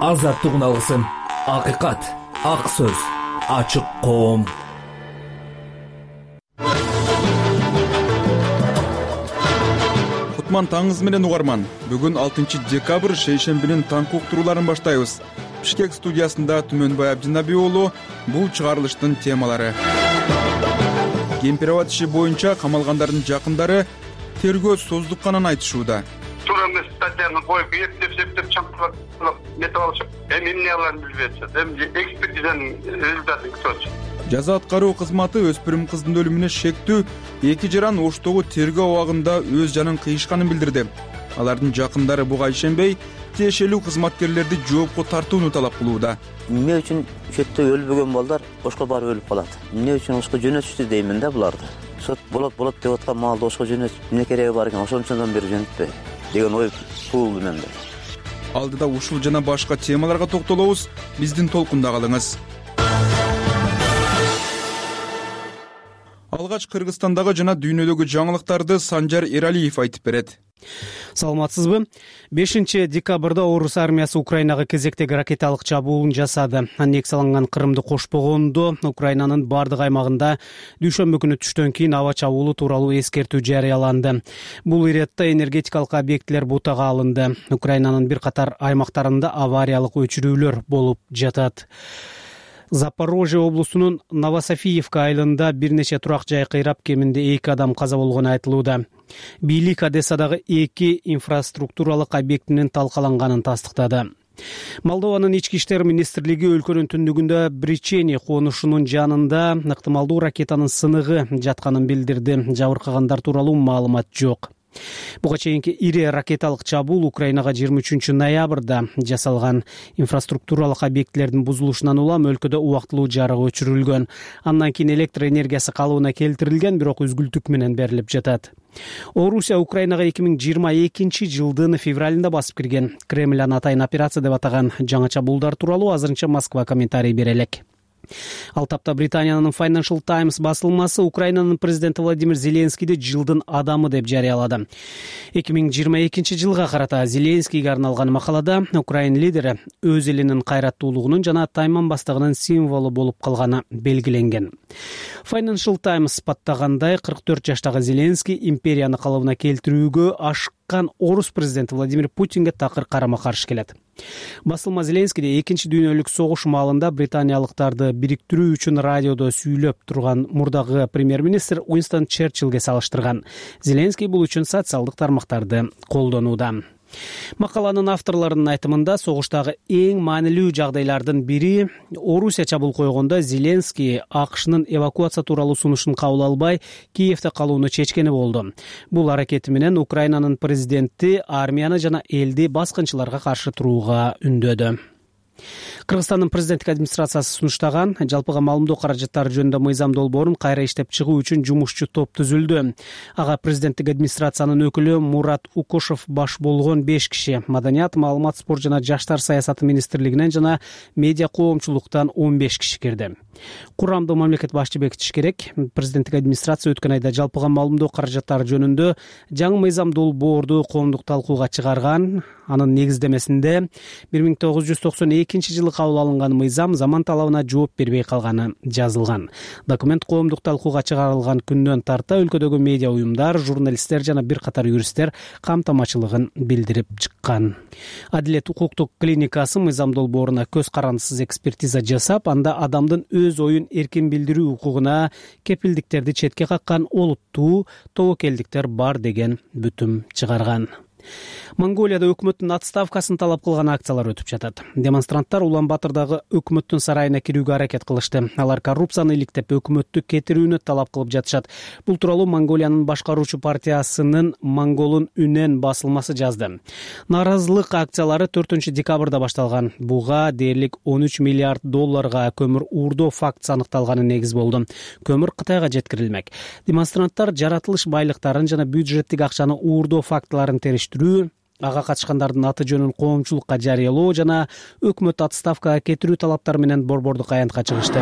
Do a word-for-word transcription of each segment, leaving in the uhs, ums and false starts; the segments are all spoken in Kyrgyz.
азаттык алсын. Акыйкат, ак сөз, ачык коом. Кутман таңыз менен угарман. Бүгүн алтынчы декабрь шейшембинин таңкы уктурууларын баштайбыз. Бишкек студиясында Түмөнбай Абдинаби уулу бул чыгарылыштын темалары. Кемпирабад иши боюнча камалгандардын жакындары тергөө создукканын айтышууда. Тура эмес статьяны коюп, эптеп-септеп чаңкылап нетип алышып, эми эмне аларын билбейатчы. Эми экспертизанын результатын күтөтчү. Жаза аткаруу кызматы өспүрүм кыздын өлүмүнө шектүү эки жаран Оштогу тергөө абагында өз жанын кыйышканын билдирди. Алардын жакындары буга ишенбей, тиешелүү кызматкерлерди жоопко тартууну талап кылууда. Эмне үчүн чөттө өлбөгөн балдар Ошко барып өлүп калат? Эмне үчүн Ошко жөнөтүштү деймин да буларды. Сот болот болот деп аткан маалда Ошко жөнөтүп, эмне кереги бар экен, ошончондон бери жөнөтпөй деген ой туулду менде. Алдыда ушул жана башка темаларга токтолобуз. Биздин толкунда калыңыз. Алгач Кыргызстандагы жана дүйнөдөгү жаңылыктарды Санжар Эралиев айтып берет. Саламатсызбы? бешинчи декабрда Орус армиясы Украинага кезектеги ракеталык чабуулун жасады. Аннексияланган Крымды кошпогондо Украинанын бардык аймагында дүйшөмбү күнү түштөн кийин аба чабуулу тууралуу эскертүү жарыяланды. Бул иретте энергетикалык объектилер бутага алынды. Украинанын бир катар аймактарында авариялык өчүрүүлөр болуп жатат. Запорожье облусунун Новософиевка айылында бир нече турак жай кыйрап, кеминде эки адам каза болгону айтылууда. Бийлик Одессадагы эки инфраструктуралык объектинин талкаланганын тастыктады. Молдованын ички иштер министрлиги өлкөнүн түндүгүндө Бричени конушунун жанында ыктымалдуу ракетанын сыныгы жатканын билдирди. Жабыркагандар тууралуу маалымат жок. Буга чейинки ири ракеталык чабуул Украинага жыйырма үчүнчү ноябрда жасалган. Инфраструктуралык объектилердин бузулушунан улам өлкөдө убактылуу жарык өчүрүлгөн. Андан кийин электр энергиясы калыбына келтирилген, бирок үзгүлтүк менен берилип жатат. Орусия Украинага эки миң жыйырма экинчи жылдын февралында басып кирген. Кремль аны атайын операция деп атаган жаңы чабуулдар тууралуу азырынча Москва комментарий бере элек. Ал тапта Британиянын Financial Times басылмасы Украинанын президенти Владимир Зеленскийди жылдын адамы деп жарыялады. эки миң жыйырма экинчи жылга карата Зеленскийге арналган макалада Украин лидери өз элинин кайраттуулугунун жана тайманбастыгынын символу болуп калганы белгиленген. Financial Times сыпаттагандай, кырк төрт жаштагы Зеленский империяны калыбына келтирүүгө ашыккан орус президенти Владимир Путинге такыр карама-каршы келет. Басылма Зеленскийди экинчи дүйнөлүк согуш маалында британиялыктарды бириктирүү үчүн радиодо сүйлөп турган мурдагы премьер-министр Уинстон Черчиллге салыштырган. Зеленский бул үчүн социалдык тармактарды колдонууда. Макаланын авторлорунун айтымында, согуштагы эң маанилүү жагдайлардын бири Орусия чабуул койгондо Зеленский АКШнын эвакуация тууралуу сунушун кабыл албай, Киевде калууну чечкени болду. Бул аракети менен Украинанын президенти армияны жана элди баскынчыларга каршы турууга үндөдү. Кыргызстандын президенттик администрациясы сунуштаган жалпыга маалымдоо каражаттары жөнүндө мыйзам долбоорун кайра иштеп чыгуу үчүн жумушчу топ түзүлдү. Ага президенттик администрациянын өкүлү Мурат Укушев баш болгон беш киши, маданият, маалымат, спорт жана жаштар саясаты министрлигинен жана медиа коомчулуктан он беш киши кирди. Курамды мамлекет башчы бекитиш керек. Президенттик администрация өткөн айда жалпыга маалымдоо каражаттары жөнүндө жаңы мыйзам долбоорду коомдук талкууга чыгарган. Анын негиздемесинде бир миң тогуз жүз токсон экинчи жылы кабыл алынган мыйзам заман талабына жооп бербей калганы жазылган. Документ коомдук талкууга чыгарылган күндөн тарта өлкөдөгү медиа уюмдар, журналисттер жана бир катар юристтер камтамачылыгын билдирип чыккан. Адилет укуктук клиникасы мыйзам долбооруна көз карандысыз экспертиза жасап, анда адамдын өз оюн эркин билдирүү укугуна кепилдиктерди четке каккан олуттуу тобокелдиктер бар деген бүтүм чыгарган. Монголияда өкмөттүн отставкасын талап кылган акциялар өтүп жатат. Демонстранттар Улан-Батырдагы өкмөттүн сарайына кирүүгө аракет кылышты. Алар коррупцияны иликтеп, өкмөттү кетирүүнү талап кылып жатышат. Бул тууралуу Монголиянын башкаруучу партиясынын Монголун үнен басылмасы жазды. Нааразылык акциялары төртүнчү декабрда башталган. Буга дээрлик он үч миллиард долларга көмүр уурдоо фактысы аныкталганы негиз болду. Көмүр Кытайга жеткирилмек. Демонстранттар жаратылыш байлыктарын жана бюджеттик акчаны уурдоо фактыларын териштирүү, ага катышкандардын аты жөнүн коомчулукка жарыялоо жана өкмөт отставкага кетирүү талаптары менен борбордук аянтка чыгышты.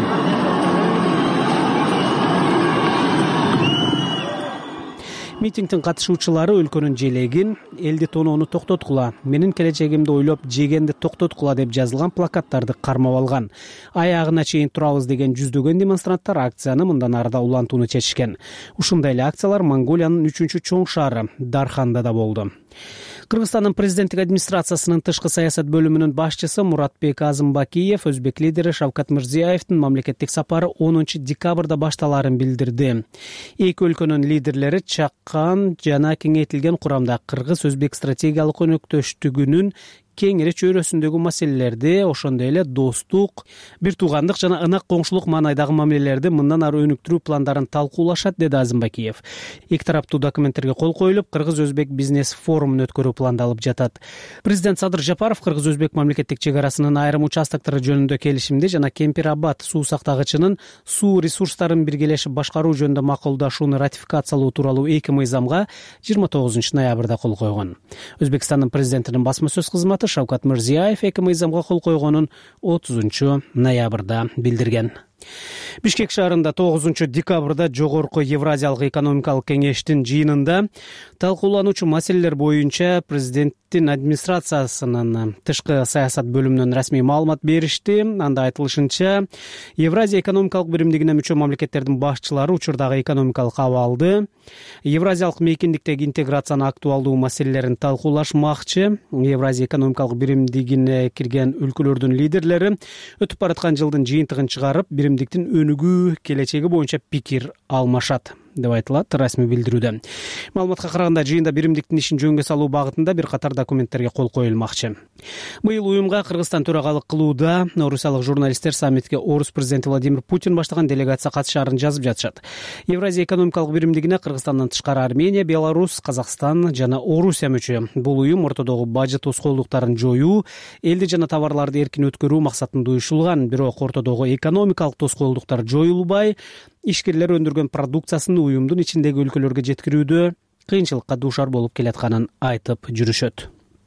митингдин катышуучулары өлкөнүн желегин элди тоноону токтоткула, менин келечегимди ойлоп жегенди токтоткула деп жазылган плакаттарды кармап алган. Аягына чейин турабыз деген жүздөгөн демонстранттар акцияны мындан ары да улантууну чечишкен. Ушундай эле акциялар Монголиянын үчүнчү чоң шаары Дарханда да болду. Кыргызстандын президенттик администрациясынын тышкы саясат бөлүмүнүн башчысы Муратбек Азымбакиев өзбек лидери Шавкат Мирзиёевдин мамлекеттик сапары онунчу декабрда башталаарын билдирди. Эки өлкөнүн лидерлери чаккан жана кеңейтилген курамда кыргыз-өзбек стратегиялык өнөктөштүгүнүн кеңири чөйрөсүндөгү маселелерди, ошондой эле достук, бир туугандык жана ынак коңшулук маанайдагы мамилелерди мындан ары өнүктүрүү пландарын талкуулашат, деди Азымбакиев. Эки тараптуу документтерге кол коюлуп, кыргыз-өзбек бизнес форумун өткөрүү пландалып жатат. Президент Садыр Жапаров кыргыз-өзбек мамлекеттик чек арасынын айрым участоктору жөнүндө келишимди жана Кемпир-Абад суу сактагычынын суу ресурстарын биргелешип башкаруу жөнүндө макулдашууну ратификациялоо тууралуу эки мыйзамга жыйырма тогузунчу ноябрда кол койгон. Өзбекстандын президентинин басма сөз кызматы Шавкат Мирзиёев эки мыйзамга кол койгонун отузунчу ноябрда билдирген. Бишкек шаарында тогузунчу декабрда жогорку Евразиялык экономикалык кеңештин жыйынында талкуулануучу маселелер боюнча президенттин администрациясынын тышкы саясат бөлүмүнөн расмий маалымат беришти. Анда айтылышынча, Евразия экономикалык биримдигине мүчө мамлекеттердин башчылары учурдагы экономикалык абалды, Евразиялык мейкиндиктеги интеграцияны актуалдуу маселелерин талкуулашмакчы. Евразия экономикалык биримдигине кирген өлкөлөрдүн лидерлери өтүп бараткан жылдын жыйынтыгын чыгарып, биримдиктин өнүгүү келечеги боюнча пикир алмашат деп айтылат расмий билдирүүдө. Маалыматка караганда, жыйында биримдиктин ишин жөнгө салуу багытында бир катар документтерге кол коюлмакчы. Быйыл уюмга Кыргызстан төрагалык кылууда орусиялык журналисттер саммитке орус президенти Владимир Путин баштаган делегация катышаарын жазып жатышат. Евразия экономикалык биримдигине Кыргызстандан тышкары Армения, Беларусь, Казакстан жана Орусия мүчө. Бул уюм ортодогу бажы тоскоолдуктарын жоюу, элди жана товарларды эркин өткөрүү максатында уюшулган. Бирок ортодогу экономикалык тоскоолдуктар жоюлбай, ишкерлер өндүргөн продукциясын уюмдун ичиндеги өлкөлөргө жеткирүүдө кыйынчылыкка дуушар болуп келатканын айтып жүрүшөт.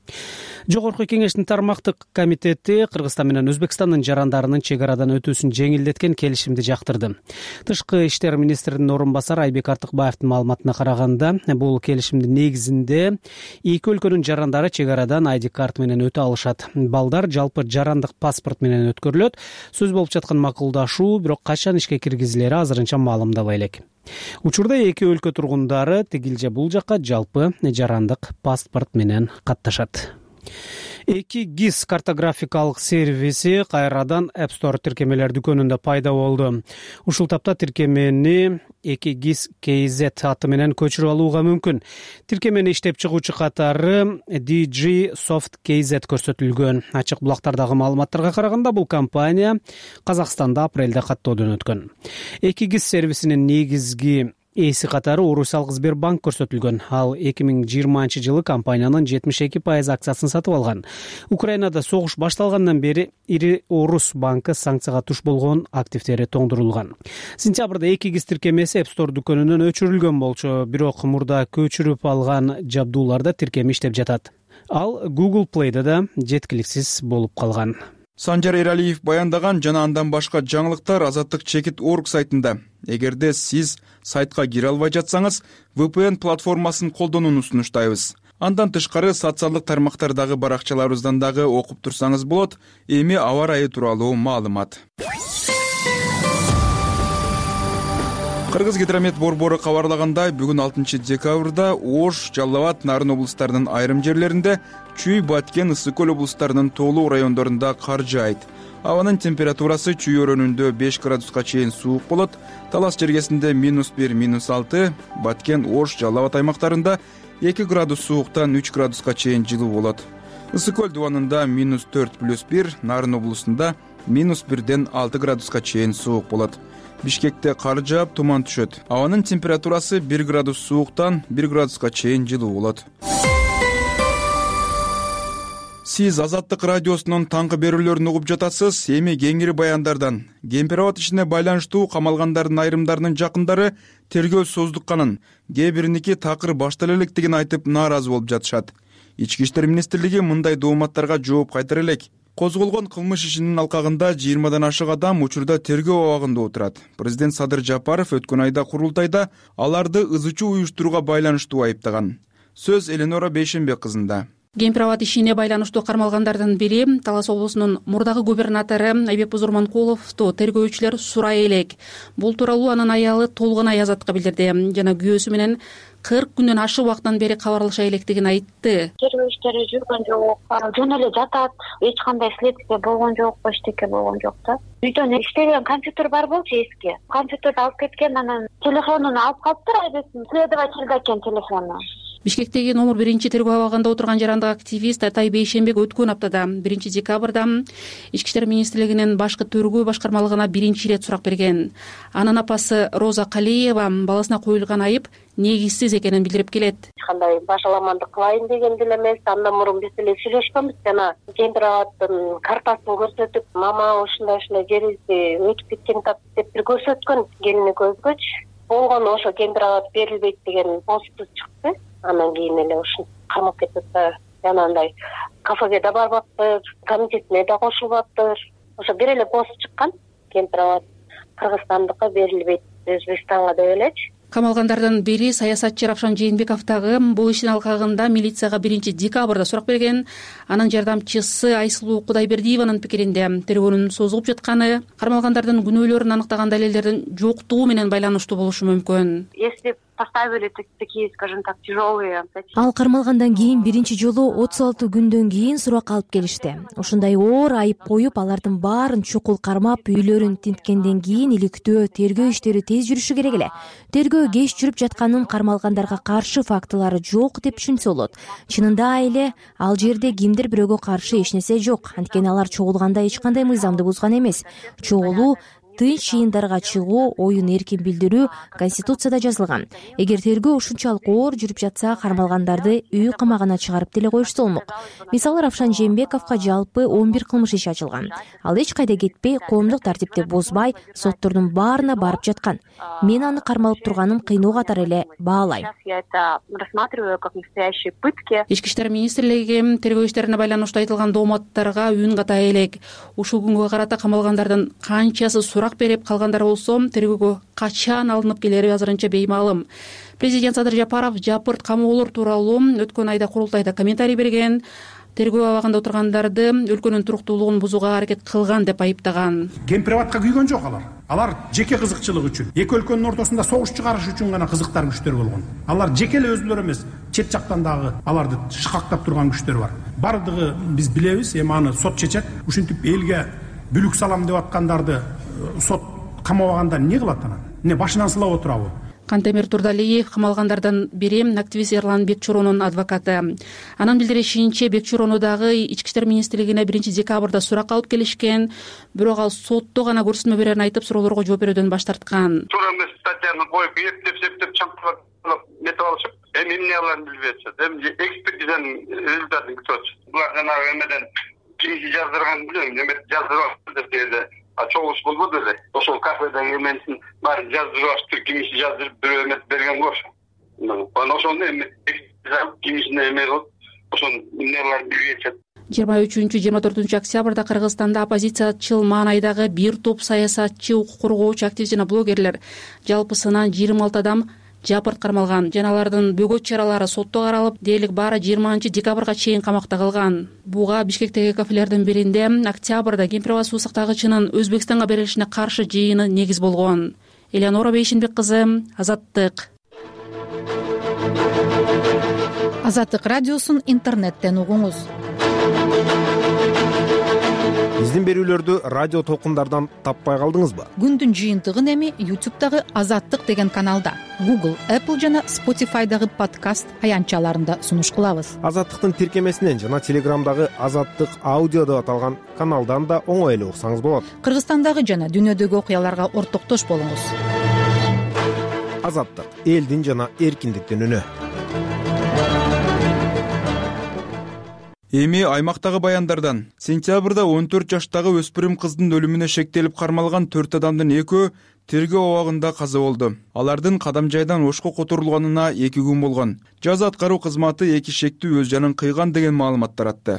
Жогорку кеңештин тармактык комитети Кыргызстан менен Өзбекстандын жарандарынын чек арадан өтүүсүн жеңилдеткен келишимди жактырды. Тышкы иштер министринин орун басары Айбек Артыкбаевдин маалыматына караганда, бул келишимдин негизинде эки өлкөнүн жарандары чек арадан ай ди карт менен өтө алышат. Балдар жалпы жарандык паспорт менен өткөрүлөт. Сөз болуп жаткан макулдашуу бирок качан ишке киргизилери азырынча маалымдала элек. Учурда эки өлкө тургундары тигил же бул жакка жалпы жарандык паспорт менен катташат. Эки гис картографикалык сервиси кайрадан App Store тиркемелер дүкөнүндө пайда болду. Ушул тапта тиркемени эки гис кей зет аты менен көчүрүп алууга мүмкүн. Тиркемени иштеп чыгуучу катары ди джи Soft кей зет көрсөтүлгөн. Ачык булактардагы маалыматтарга караганда, бул компания Казакстанда апрелде каттоодон өткөн. Эки гис сервисинин негизги эси катары Орусиялык Сбербанк көрсөтүлгөн. Ал эки миң жыйырманчы жылы компаниянын жетимиш эки пайыз акциясын сатып алган. Украинада согуш башталгандан бери ири Орус банкы санкцияга туш болгон, активдери тоңдурулган. Сентябрда эки гис тиркемеси App Store дүкөнүнөн өчүрүлгөн болчу, бирок мурда көчүрүп алган жабдууларда тиркеми иштеп жатат. Ал Google Play'да да жеткиликсиз болуп калган. Санжар Эралиев баяндаган жана андан башка жаңылыктар Азаттык чекит точка орг сайтында. Эгерде сиз сайтка кире албай жатсаңыз, ви пи эн платформасын колдонууну сунуштайбыз. Андан тышкары социалдык тармактардагы баракчаларыбыздан дагы окуп турсаңыз болот. Эми аба ырайы тууралуу маалымат. Кыргыз гидромет борбору кабарлагандай, бүгүн алтынчы декабрда Ош, Жалал Абад, Нарын облустарынын айрым жерлеринде, Чүй, Баткен, Ысык көл облустарынын тоолуу райондорунда кар жаайт. Абанын температурасы Чүй өрөөнүндө беш градуска чейин суук болот. Талас жергесинде минус бир, минус алты, Баткен, Ош, Жалал Абад аймактарында эки градус сууктан үч градуска чейин жылуу болот. Ысык көл дубанында минус төрт плюс бир, Нарын облусунда минус бирден алты градуска чейин суук болот. Бишкекте кар жаап, туман түшөт. Абанын температурасы бир градус сууктан бир градуска чейин жылуу болот. Сиз Азаттык радиосунун таңкы берүүлөрүн угуп жатасыз. Эми кеңири баяндардан. Кемпир-Абад ишине байланыштуу камалгандардын айрымдарынын жакындары тергөө создукканын, кээ бириники такыр баштала электигин айтып нааразы болуп жатышат. Ички иштер министрлиги мындай дооматтарга жооп кайтара элек. Козголгон кылмыш ишинин алкагында жыйырмадан ашык адам учурда тергөө абагында отурат. Президент Садыр Жапаров өткөн айда курултайда аларды ызычуу уюштурууга байланыштуу айыптаган. Сөз Эленора Бейшенбек кызында. Кемпир-абад ишине байланыштуу кармалгандардын бири Талас облусунун мурдагы губернатору Айбек Бузурманкуловду тергөөчүлөр сурай элек. Бул тууралуу анын аялы Толгонай Азатка билдирди жана күйөөсү менен кырк күндөн ашык убактан бери кабарлаша электигин айтты. Тергөө иштери жүргөн жок, жөн эле жатат, эч кандай следствие болгон жок, эчтеке болгон жок да. Үйдөн иштеген компьютер бар болчу эски. Компьютерди алып кеткен, анан телефонун алып калыптыр, айбесин следовательда экен телефону. Бишкектеги номер биринчи тергөө абагында отурган жарандык активист Атай Бейшенбек өткөн аптада биринчи декабрда Ички иштер министрлигинин башкы тергөө башкармалыгына биринчи ирет сурак берген. Анын апасы Роза Калиева баласына коюлган айып негизсиз экенин билдирип келет. Кандай башаламандык кылайын деген деле эмес, андан мурун биз деле сүйлөшкөнбүз жана Кемпир-абадтын картасын көрсөтүп, мама ушундай ушундай жерибизди өтүп кеткен тап деп бир көрсөткөн, келини көзгөч болгон ошо Кемпир-абад берилбейт деген посту чыкты. Анан кийин эле ушун кармап кетип да жанагындай кафеге да барбаптыр, комитетине да кошулбаптыр. Ошо бир эле пост чыккан, Кемпир-абад Кыргызстандыкка берилбейт, Өзбекстанга деп элечи. Камалгандардын бири саясатчы Равшан Жээнбеков дагы бул иштин алкагында милицияга биринчи декабрда сурак берген. Анын жардамчысы Айсулуу Кудайбердиеванын пикиринде тергөөнүн созулуп жатканы кармалгандардын күнөөлөрүн аныктаган далилдердин жоктугу менен байланыштуу болушу мүмкүн. Если поставили такие, скажем так, тяжелые. Ал кармалгандан кийин биринчи жолу отуз алты күндөн кийин сурак алып келишти. Ушундай оор айып коюп, алардын баарын чукул кармап, үйлөрүн тинткенден кийин иликтөө, тергөө иштери тез жүрүшү керек эле. Тергөө кеч жүрүп жатканын, кармалгандарга каршы фактылары жок деп түшүнсө болот. Чынында эле ал жерде кимдир бирөөгө каршы эч нерсе жок. Анткени алар чогулганда эч кандай мыйзамды бузган эмес. Чогулуу, тынч жыйындарга чыгуу, оюн эркин билдирүү Конституцияда жазылган. Эгер тергөө ушунчалык оор жүрүп жатса, кармалгандарды үй камагына чыгарып деле коюшса болмок. Мисалы Равшан Жээнбековго жалпы он бир кылмыш иши ачылган. Ал эч кайда кетпей, коомдук тартипти бузбай, соттордун баарына барып жаткан. Мен аны кармалып турганым кыйноо катары эле баалайм. Я это рассматриваю как настоящие пытки. Ички иштер министрлиги тергөө иштерине байланыштуу айтылган дооматтарга үн ката элек. Ушул күнгө карата камалгандардын канчасы сурак берип, калгандары болсо тергөөгө качан алынып келери азырынча беймаалым. Президент Садыр Жапаров жапырт камоолор тууралуу өткөн айда курултайда комментарий берген. Тергөө абагында отургандарды өлкөнүн туруктуулугун бузууга аракет кылган деп айыптаган. Кемпир-абадка күйгөн жок алар. Алар жеке кызыкчылык үчүн, эки өлкөнүн ортосунда согуш чыгарыш үчүн гана кызыктар күчтөр болгон. Алар жеке эле өзүлөрү эмес, чет жактан дагы аларды шыкактап турган күчтөр бар. Бардыгы биз билебиз, эми аны сот чечет. Ушинтип элге бүлүк салам деп аткандарды сот камабаганда эмне кылат анан? Эмне башынан сылап отурабы? Кантемир Турдалиев камалгандардан бири активист Эрлан Бекчуронун адвокаты. Анын билдиришинче Бекчурону дагы Ички иштер министрлигине биринчи декабрда сурак алып келишкен, бирок ал сотто гана көрсөтмө берерин айтып, суроолорго жооп берүүдөн баш тарткан. Туура эмес статьяны коюп, эптеп септеп чаңкылап нетип алышып, эми эмне аларын билбей атышат. Эми экспертизанын результатын күтүп атышат. Булар жанагы эмеден кимди жаздырганын билбейм, эме жаздырып деп деді. А чогулуш болбоду эле. Ошол кафедеги эменин баарын жаздырып алышты, кимиси жаздырып бирөө эмес берген го ошо. Анан ошону эми кимисине эме кылып, ошонун эмне аларын билбей атышат. жыйырма үчүнчү жыйырма төртүнчү октябрда Кыргызстанда оппозициячыл маанайдагы бир топ саясатчы, укук коргоочу, активист жана блогерлер жалпысынан жыйырма алты адам жапырт кармалган. Жана алардын бөгөт чаралары сотто каралып, дээрлик баары жыйырманчы декабрга чейин камакта калган. Буга Бишкектеги кафелердин биринде октябрда Кемпир-абад суу сактагычынын Өзбекстанга берилишине каршы жыйыны негиз болгон. Эленора Бейшенбек кызы, Азаттык. Азаттык радиосун интернеттен угуңуз. Биздин берүүлөрдү радио толкундардан таппай калдыңызбы? Күндүн жыйынтыгын эми ютубтагы Азаттык деген каналда, Google, Apple жана Spotify'дагы подкаст аянтчаларында сунуш кылабыз. Азаттыктын тиркемесинен жана Телеграмдагы Азаттык аудио деп аталган каналдан да оңой эле уксаңыз болот. Кыргызстандагы жана дүйнөдөгү окуяларга ортоктош болуңуз. Азаттык — элдин жана эркиндиктин үнү. Эми аймактагы баяндардан. Сентябрда он төрт жаштагы өспүрүм кыздын өлүмүнө шектелип кармалган төрт адамдын экөө тергөө абагында каза болду. Алардын кадам жайдан ошко которулганына эки күн болгон. Жаза аткаруу кызматы эки шектүү өз жанын кыйган деген маалымат таратты.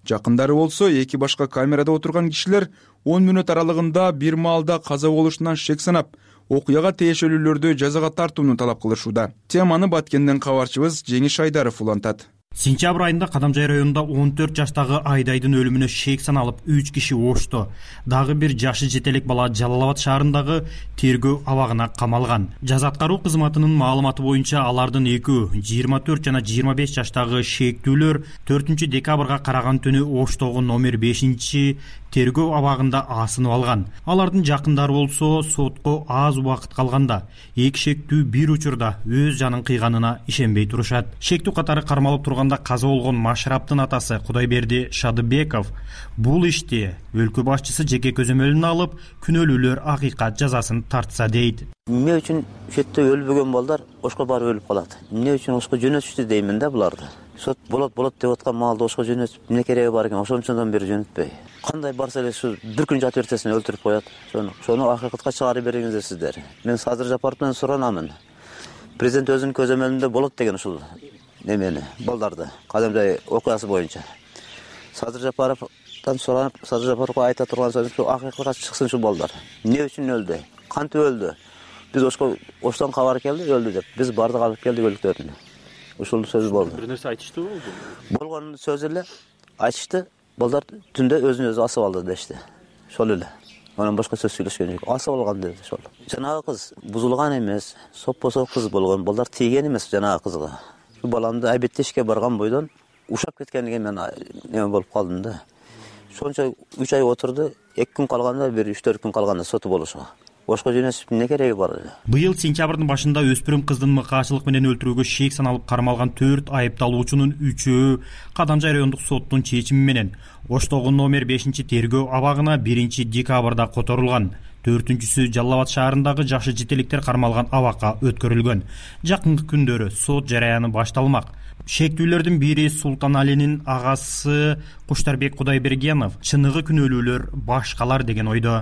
Жакындары болсо эки башка камерада отурган кишилер он мүнөт аралыгында бир маалда каза болушунан шек санап, окуяга тиешелүүлөрдү жазага тартууну талап кылышууда. Теманы Баткенден кабарчыбыз Жеңиш Айдаров улантат. Сентябрь айында Кадамжай районунда он төрт жаштагы Айдайдын өлүмүнө шек саналып, үч киши ошто. Дагы бир жашы жетелек бала Жалал Абад шаарындагы тергөө абагына камалган. Жаза аткаруу кызматынын маалыматы боюнча алардын экөө жыйырма төрт жана жыйырма беш жаштагы шектүүлөр төртүнчү декабрга караган түнү Оштогу номер бешинчи тергөө абагында асынып алган. Алардын жакындары болсо сотко аз убакыт калганда эки шектүү бир учурда өз жанын кыйганына ишенбей турушат. Шектүү катары кармалып турганда каза болгон Машраптын атасы Кудайберди Шадыбеков бул ишти өлкө башчысы жеке көзөмөлүнө алып, күнөөлүүлөр акыйкат жазасын тартса дейт. Эмне үчүн шетте өлбөгөн балдар ошко барып өлүп калат? Эмне үчүн ошко жөнөтүштү деймин да буларды. Сот болот болот деп аткан маалда ошко жөнөтүп, эмне кереги бар экен, ошончондон бери жөнөтпөй. Кандай барса эле ушу бир күн жатып эртесин өлтүрүп коет. Сону ошону акыйкатка чыгарып бериңиздер сиздер. Мен Садыр Жапаровдон суранамын. Президент өзүнүн көзөмөлүндө болот деген ушул немени, балдарды, Кадамжай окуясы боюнча. Садыр Жапаровдон суранып, Садыр Жапаровго айта турган сөзүм ушу акыйкатка чыксын ушу балдар. Эмне үчүн өлдү? Кантип өлдү? Биз ошко оштон кабар келди, өлдү деп. Биз бардык алып келдик өлүктөрүн. Ушул сөз болду. Бир нерсе айтыштыбы болду? Болгон сөз эле айтышты. Балдар түндө өзүн өзү асып алды дешти. Ошол эле. Анан башка сөз сүйлөшкөн жок. Асып алган деди ошол. Жанагы кыз бузулган эмес, соппосо кыз болгон. Балдар тийген эмес жанагы кызга. Шу баламды айбеттешке барган бойдон ушап кеткендиге мен неме болуп калдым да. Сонча үч ай отурду, эки күн калганда, бир үч төрт күн калганда соту болушу. Ошко жөнөтүп эмне кереги бар? Быйыл сентябрдын башында өспүрүм кыздын мыкаачылык менен өлтүрүүгө шек саналып кармалган төрт айыпталуучунун үчөө Кадамжай райондук соттун чечими менен Оштогу номер бешинчи тергөө абагына биринчи декабрда которулган. Төртүнчүсү Жалал Абад шаарындагы жашы жетеликтер кармалган абакка өткөрүлгөн. Жакынкы күндөрү сот жараяны башталмак. Шектүүлөрдүн бири Султаналинин агасы Куштарбек Кудайбергенов чыныгы күнөөлүүлөр башкалар деген ойдо.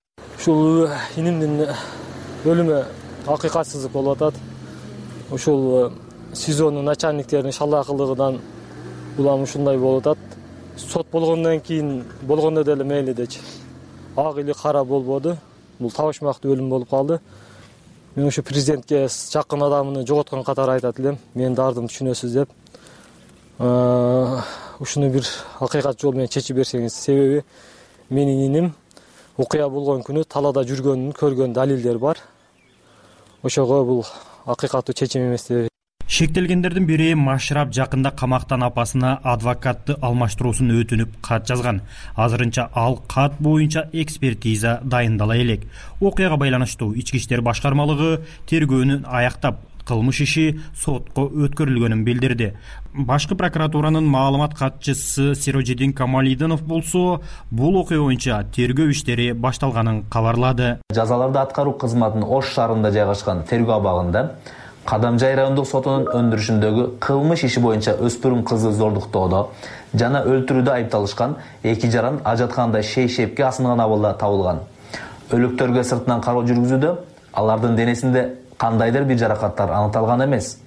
Ушул инимдин өлүмү акыйкатсыздык болуп атат. Ушул СИЗОнун начальниктеринин шалаакылыгынан улам ушундай болуп атат. Сот болгондон кийин болгондо деле мейли дечи. Ак или кара болбоду. Бул табышмактуу өлүм болуп калды. Мен ушу президентке жакын адамын жоготкон катары айтат элем. Менин дардымды түшүнөсүз деп. Ушуну бир акыйкат жол менен чечип берсеңиз, себеби менин иним окуя болгон күнү талаада жүргөнүн көргөн далилдер бар. Ошого бул акыйкаттуу чечим эмес деп. Шектелгендердин бири Машрап жакында камактан апасына адвокатты алмаштыруусун өтүнүп кат жазган. Азырынча ал кат боюнча экспертиза дайындала элек. Окуяга байланыштуу ички иштер башкармалыгы тергөөнү аяктап, кылмыш иши сотко өткөрүлгөнүн билдирди. Башкы прокуратуранын маалымат катчысы Сирожидин Камалидинов болсо, бул окуя боюнча тергөө иштери башталганын кабарлады. Жазаларды аткаруу кызматынын Ош шаарында жайгашкан тергөө абагында Кадамжай райондук сотунун өндүрүшүндөгү кылмыш иши боюнча өспүрүм кызды зордуктоодо жана өлтүрүүдө айыпталышкан эки жаран ажатканда шей-шепке асынган абалда табылган. Өлүктөргө сыртынан кароо жүргүзүүдө алардын денесинде кандайдыр бир жаракаттар анықталган эмес.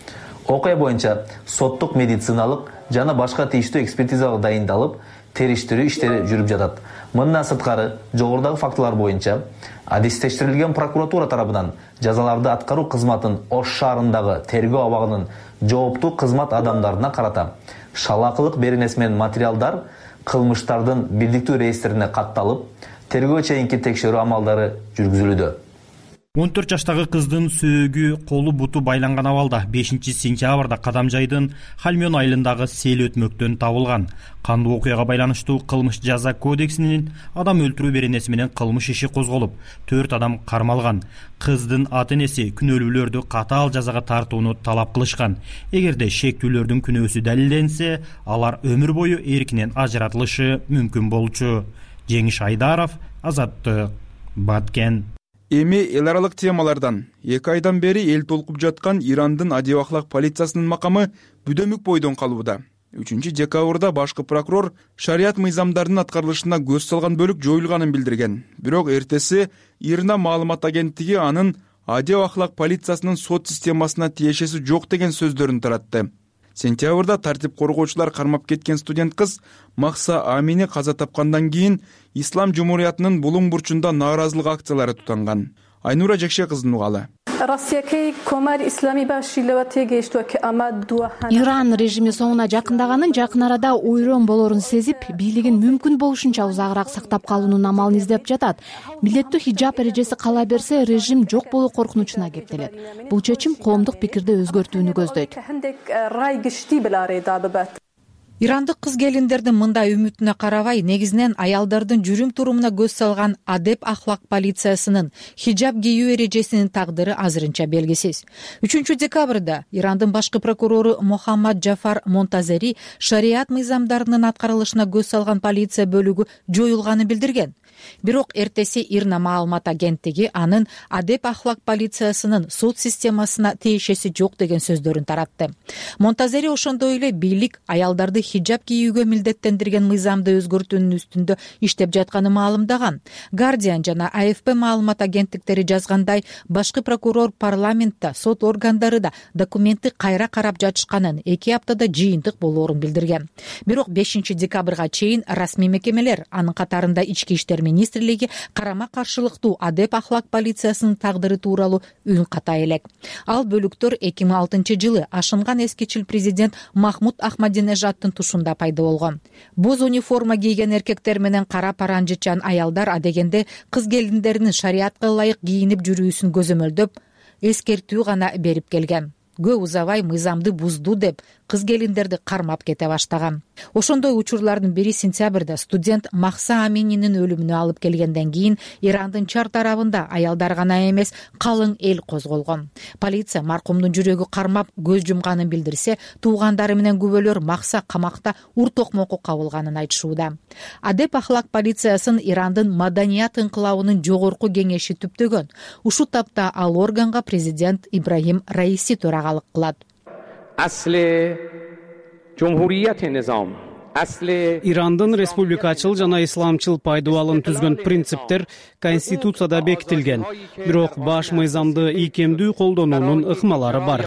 Окуя боюнча соттук медициналык жана башка тийиштүү экспертизалар дайындалып, териштирүү иштери жүрүп жатат. Мындан сырткары жогорудагы фактылар боюнча адистештирилген прокуратура тарабынан жазаларды аткаруу кызматын Ош шаарындагы тергөө абагынын жооптуу кызмат адамдарына карата шалаакылык беренеси менен материалдар кылмыштардын бирдиктүү реестрине катталып, тергөө чейинки текшерүү амалдары жүргүзүлүүдө. он төрт жаштагы кыздын сөөгү, колу буту байланган абалда бешинчи сентябрда Кадамжайдын Хальмён айылындагы сел өтмөктөн табылган. Кандуу окуяга байланыштуу кылмыш жаза кодексинин адам өлтүрүү беренеси менен кылмыш иши козголуп, төрт адам кармалган. Кыздын ата-энеси күнөөлүүлөрдү катаал жазага тартууну талап кылышкан. Эгерде шектүүлөрдүн күнөөсү далилденсе, алар өмүр бою эркинен ажыратылышы мүмкүн болчу. Жеңиш Айдаров, Азаттык, Баткен. Эми эл аралык темалардан эки айдан бери эл толкуп жаткан Ирандын Адил Ахлак полициясынын макамы бүдөмүк бойдон калууда. үчүнчү декабрда башкы прокурор шарият мыйзамдарынын аткарылышына көз салган бөлүк жоюлганын билдирген. Бирок эртеси Ирна маалымат агенттиги анын Адил Ахлак полициясынын сот системасына тиешеси жок деген сөздөрүн таратты. Сентябрда тартип коргоочулар кармап кеткен студент кыз Макса Амини каза тапкандан кийин Ислам Жумуриятынын булуң бурчунда нааразылык акциялары тутанган. Айнура Жекше кыздын угалы. Иран режими соңуна жакындаганын, жакын арада ойрон болорун сезип, бийлигин мүмкүн болушунча узагыраак сактап калуунун амалын издеп жатат. Милдеттүү хиджаб эрежеси кала берсе, режим жок болуу коркунучуна кептелет. Бул чечим коомдук пикирди өзгөртүүнү көздөйт. Ирандык кыз келиндердин мындай үмүтүнө карабай, негизинен аялдардын жүрүм турумуна көз салган адеп ахлак полициясынын хиджаб кийүү эрежесинин тагдыры азырынча белгисиз. үчүнчү декабрда Ирандын башкы прокурору Мохаммад Джафар Монтазери шарият мыйзамдарынын аткарылышына көз салган полиция бөлүгү жоюлганын билдирген. Бирок эртеси Ирна маалымат агенттиги анын адеп ахлак полициясынын суд системасына тиешеси жок деген сөздөрүн таратты. Монтазери ошондой эле бийлик аялдарды хиджаб кийүүгө милдеттендирген мыйзамды өзгөртүүнүн үстүндө иштеп жатканын маалымдаган. Guardian жана А Эф Пи маалымат агенттиктери жазгандай, башкы прокурор парламентте, сот органдары да документти кайра карап жатышканын, эки аптада жыйынтык болоорун билдирген. Бирок бешинчи декабрга чейин расмий мекемелер, анын катарында ички иштер министрлиги карама каршылыктуу адеп ахлак полициясынын тагдыры тууралуу үн ката элек. Ал бөлүктөр эки миң алтынчы жылы ашынган эскичил президент Махмуд Ахмадинежадтын тушунда пайда болгон. Боз униформа кийген эркектер менен кара паранжычан аялдар адегенде кыз келиндеринин шариятка ылайык кийинип жүрүүсүн көзөмөлдөп, эскертүү гана берип келген. Көп узабай мыйзамды бузду деп кыз келиндерди кармап кете баштаган. Ошондой учурлардын бири сентябрда студент Макса Амининин өлүмүнө алып келгенден кийин Ирандын чар тарабында аялдар гана эмес, калың эл козголгон. Полиция маркумдун жүрөгү кармап көз жумганын билдирсе, туугандары менен күбөлөр Макса камакта ур токмокко кабылганын айтышууда. Адеп ахлак полициясын Ирандын маданият инкылабынын жогорку кеңеши түптөгөн. Ушул тапта ал органга президент Ибрахим Раиси төрагалык кылат. Асли жумһурият низам Ирандын республикачыл жана исламчыл пайдубалын түзгөн принциптер конституцияда бекитилген. Бирок баш мыйзамды ийкемдүү колдонуунун ыкмалары бар.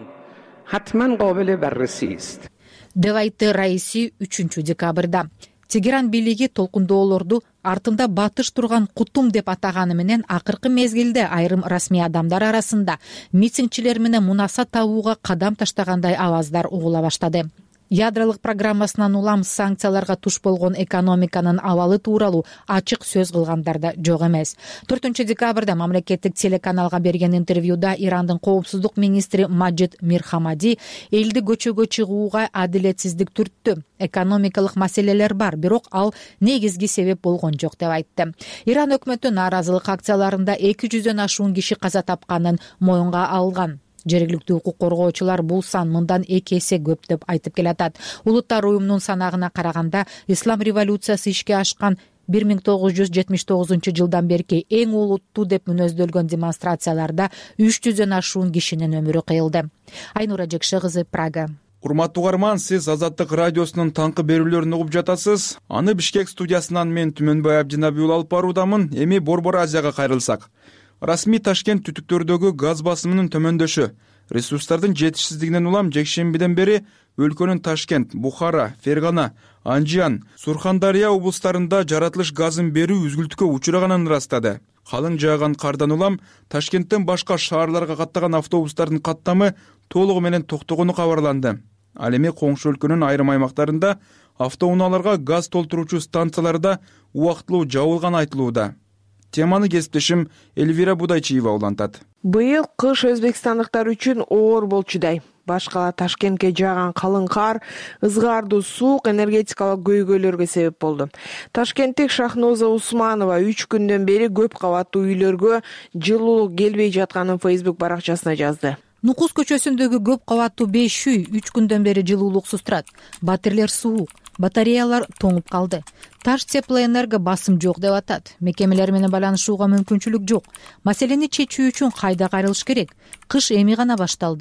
Деп айтты Раиси үчүнчү декабрда. Тегеран бийлиги толкундоолорду артында батыш турган кутум деп атаганы менен акыркы мезгилде айрым расмий адамдар арасында митингчилер менен мунасат табууга кадам таштагандай аваздар угула баштады. Ядролук программасынан улам санкцияларга туш болгон экономиканын абалы тууралуу ачык сөз кылгандар да жок эмес. төртүнчү декабрда мамлекеттик телеканалга берген интервьюда Ирандын коопсуздук министри Маджид Мирхамади элди көчөгө чыгууга адилетсиздик түрттү. Экономикалык маселелер бар, бирок ал негизги себеп болгон жок деп айтты. Иран өкмөтү нааразылык акцияларында эки жүздөн ашуун киши каза тапканын моюнга алган. Жергиликтүү укук коргоочулар бул сан мындан эки эсе көп деп айтып келатат. Улуттар уюмунун санагына караганда, ислам революциясы ишке ашкан бир миң тогуз жүз жетимиш тогузунчу жылдан берки эң улуттуу деп мүнөздөлгөн демонстрацияларда үч жүздөн ашуун кишинин өмүрү кыйылды. Айнура Жекше кызы, Прага. Урматтуу угарман, сиз Азаттык радиосунун таңкы берүүлөрүн угуп жатасыз. Аны Бишкек студиясынан мен Түмөнбай Абдинабий алып баруудамын. Эми Борбор Азияга кайрылсак. Расмий Ташкент түтүктөрдөгү газ басымынын төмөндөшү, ресурстардын жетишсиздигинен улам жекшембиден бери өлкөнүн Ташкент, Бухара, Фергана, Анжиан, Сурхандария облустарында жаратылыш газын берүү үзгүлтүккө учураганын ырастады. Калың жааган кардан улам Ташкенттен башка шаарларга каттаган автобустардын каттамы толугу менен токтогону кабарланды. Ал эми коңшу өлкөнүн айрым аймактарында автоунааларга газ толтуруучу станцияларда убактылуу жабылганы айтылууда. Теманы кесиптешим Эльвира Будайчиева улантат. Быйыл кыш өзбекстандыктар үчүн оор болчудай. Башкала Ташкентке жааган калың кар, ызгаардуу суук энергетикалык көйгөйлөргө себеп болду. Ташкенттик Шахноза Усманова үч күндөн бери көп кабаттуу үйлөргө жылуулук келбей жатканын Facebook баракчасына жазды. Нукус көчөсүндөгү көп кабаттуу беш үй үч күндөн бери жылуулуксуз турат. Батирлер суук, батареялар тоңуп калды. Таш теплоэнерго басым жок деп атат. Мекемелер менен байланышууга мүмкүнчүлүк жок. Маселени чечүү үчүн кайда кайрылыш керек? Кыш эми гана башталды.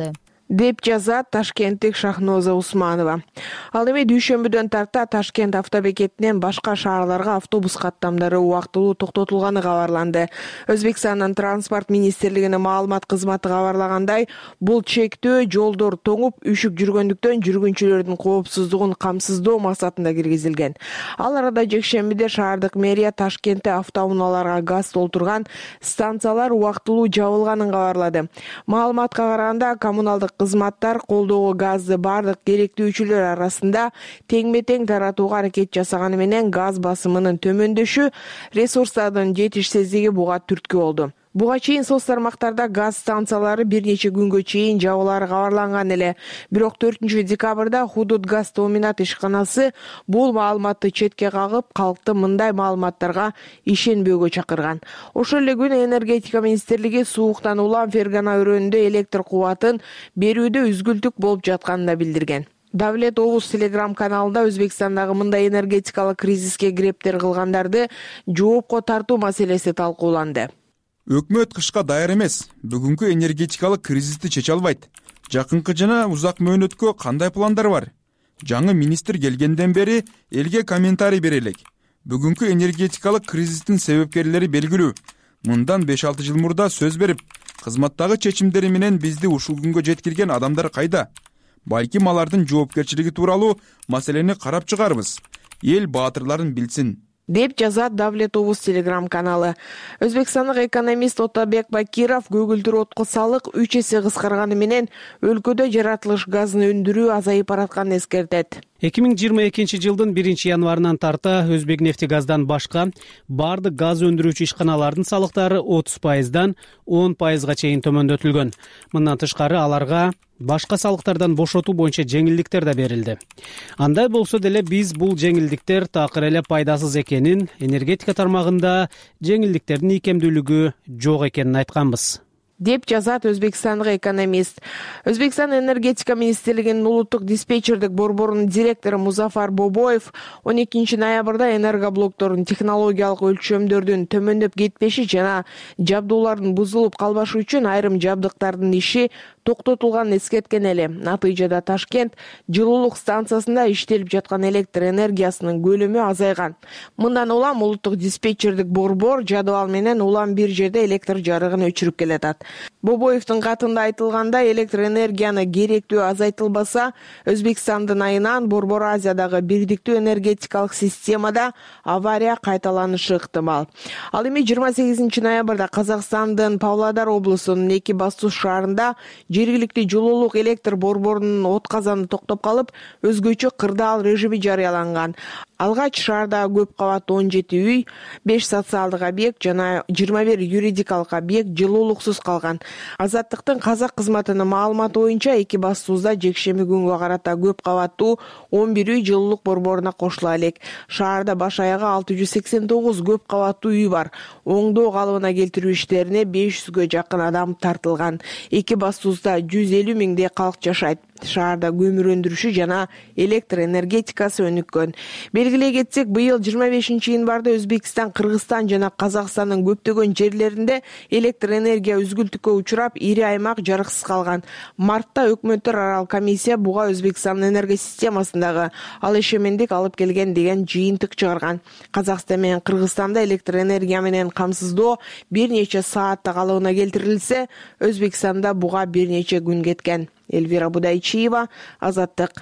деп жазат ташкенттик Шахноза Усманова. Ал эми дүйшөмбүдөн тарта Ташкент автобекетинен башка шаарларга автобус каттамдары убактылуу токтотулганы кабарланды. Өзбекстандын транспорт министрлигинин маалымат кызматы кабарлагандай, бул чектөө жолдор тоңуп үшүп жүргөндүктөн жүргүнчүлөрдүн коопсуздугун камсыздоо максатында киргизилген. Ал арада жекшембиде шаардык мэрия Ташкентте автоунааларга газ толтурган станциялар убактылуу жабылганын кабарлады. Маалыматка караганда, коммуналдык кызматтар колдоого газды бардык керектүүчүлөр арасында теңме-тең таратууга аракет жасаганы менен газ басымынын төмөндөшү, ресурстардын жетишсиздиги буга түрткү болду. Буга чейин соц тармактарда газ станциялары бир нече күнгө чейин жабылары кабарланган эле. Бирок төртүнчү декабрда Худуд газ Томинат ишканасы бул маалыматты четке кагып, калкты мындай маалыматтарга ишенбөөгө чакырган. Ошол эле күнү энергетика министрлиги сууктан улам Фергана өрөөнүндө электр кубатын берүүдө үзгүлтүк болуп жатканын да билдирген. Давлет Овуз Телеграм каналында Өзбекстандагы мындай энергетикалык кризиске грептер кылгандарды жоопко тартуу маселеси талкууланды. Өкмөт кышка даяр эмес. Бүгүнкү энергетикалык кризисти чече албайт. Жакынкы жана узак мөөнөткө кандай пландар бар? Жаңы министр келгенден бери элге комментарий берелик. Бүгүнкү энергетикалык кризистин себепкерлери белгилүү. Мындан беш алты жыл мурда сөз берип, кызматтагы чечимдери менен бизди ушул күнгө жеткирген адамдар кайда? Балким алардын жоопкерчилиги тууралуу маселени карап чыгарбыз. Эл баатырларын билсин, деп жазат Давлет Овуз Телеграм каналы. Өзбекстандык экономист Отабек Бакиров көгүлтүр отко салык үч эсе кыскарганы менен өлкөдө жаратылыш газын өндүрүү азайып баратканын эскертет. эки миң жыйырма экинчи жылдын биринчи январынан тарта Өзбекнефтегаздан башка бардык газ өндүрүүчү ишканалардын салыктары отуз пайыздан он пайызга чейин төмөндөтүлгөн. Мындан тышкары аларга башка салыктардан бошотуу боюнча жеңилдиктер да берилди. Андай болсо деле биз бул жеңилдиктер такыр эле пайдасыз экенин, энергетика тармагында жеңилдиктердин ийкемдүүлүгү жок экенин айтканбыз, деп жазат өзбекстандык экономист. Өзбекстан энергетика министрлигинин улуттук диспетчердик борборунун директору Музафар Бобоев он экинчи ноябрда энергоблоктордун технологиялык өлчөмдөрдүн төмөндөп кетпеши жана жабдуулардын бузулуп калбашы үчүн айрым жабдыктардын иши токтотулганын эскерткен эле. Натыйжада Ташкент жылуулук станциясында иштелип жаткан электр энергиясынын көлөмү азайган. Мындан улам улуттук диспетчердик борбор жадыбал менен улам бир жерде электр жарыгын өчүрүп келатат. Бобоевдин катында айтылгандай, электр энергияны керектүү азайтылбаса, Өзбекстандын айынан Борбор Азиядагы бирдиктүү энергетикалык системада авария кайталанышы ыктымал. Ал эми жыйырма сегизинчи ноябрда Казакстандын Павлодар облусунун эки Бастуз шаарында жергиликтүү жылуулук электр борборунун от казаны токтоп калып, өзгөчө кырдаал режими жарыяланган. Алгач шаардагы көп кабаттуу он жети үй, беш социалдык объект жана жыйырма бир юридикалык объект жылуулуксуз калган. Азаттыктын казак кызматынын маалыматы боюнча эки Бастузда жекшемби күнгө карата көп кабаттуу он бир үй жылуулук борборуна кошула элек. Шаарда баш аягы алты жүз сексен тогуз көп кабаттуу үй бар. Оңдоо калыбына келтирүү иштерине беш жүзгө жакын адам тартылган. эки Бастузда жүз элүү миңдей калк жашайт. Шаарда көмүр өндүрүшү жана электр энергетикасы өнүккөн. Белгилей кетсек, быйыл жыйырма бешинчи январда Өзбекстан, Кыргызстан жана Казакстандын көптөгөн жерлеринде электр энергия үзгүлтүккө учурап, ири аймак жарыксыз калган. Мартта өкмөттөр арал комиссия буга Өзбекстандын энергосистемасындагы ал ишемендик алып келген деген жыйынтык чыгарган. Казакстан менен Кыргызстанда электр энергия менен камсыздоо бир нече саатта калыбына келтирилсе, Өзбекстанда буга бир нече күн кеткен. Эльвира Будайчиева, Азаттык.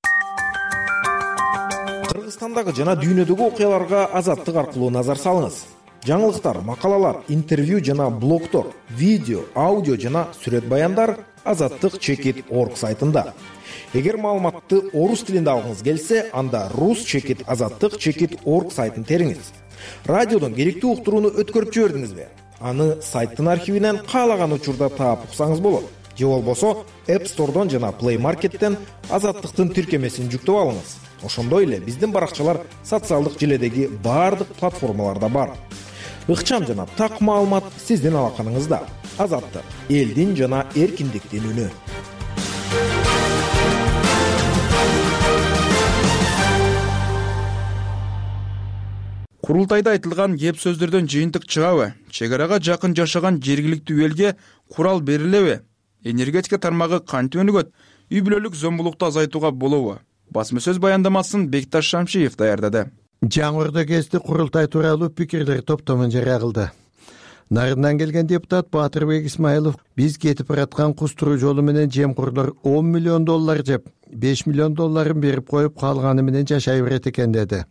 Кыргызстандагы жана дүйнөдөгү окуяларга Азаттык аркылуу назар салыңыз. Жаңылыктар, макалалар, интервью жана блогтор, видео, аудио жана сүрөт баяндар азаттык чекит точка орг сайтында. Эгер маалыматты орус тилинде алгыңыз келсе, анда рус чекит азаттык чекит точка орг сайтын териңиз. Радиодон керектүү уктурууну өткөрүп жибердиңизби? Аны сайттын архивинен каалаган учурда таап уксаңыз болот. Же болбосо App Store'дон жана Play Market'тен Азаттыктын тиркемесин жүктөп алыңыз. Ошондой эле биздин баракчалар социалдык желедеги баардык платформаларда бар. Ыкчам жана так маалымат сиздин алаканыңызда. Азаттык — элдин жана эркиндиктин үнү. Курултайда айтылган кеп сөздөрдөн жыйынтык чыгабы? Чек арага жакын жашаган жергиликтүү элге курал берилеби? энергетика тармагы кантип өнүгөт, үй бүлөлүк зомбулукту азайтууга болобу? Басма сөз баяндамасын Бекташ Шамшиев даярдады. Жаңырды кезде курултай тууралуу пикирлер топтомун жарыялды. Нарындан келген депутат Батырбек Исмаилов биз кетип бараткан кустуруу жолу менен жемкурлар он миллион доллар жеп, беш миллион долларын берип коюп калганы менен жашай берет экен деди.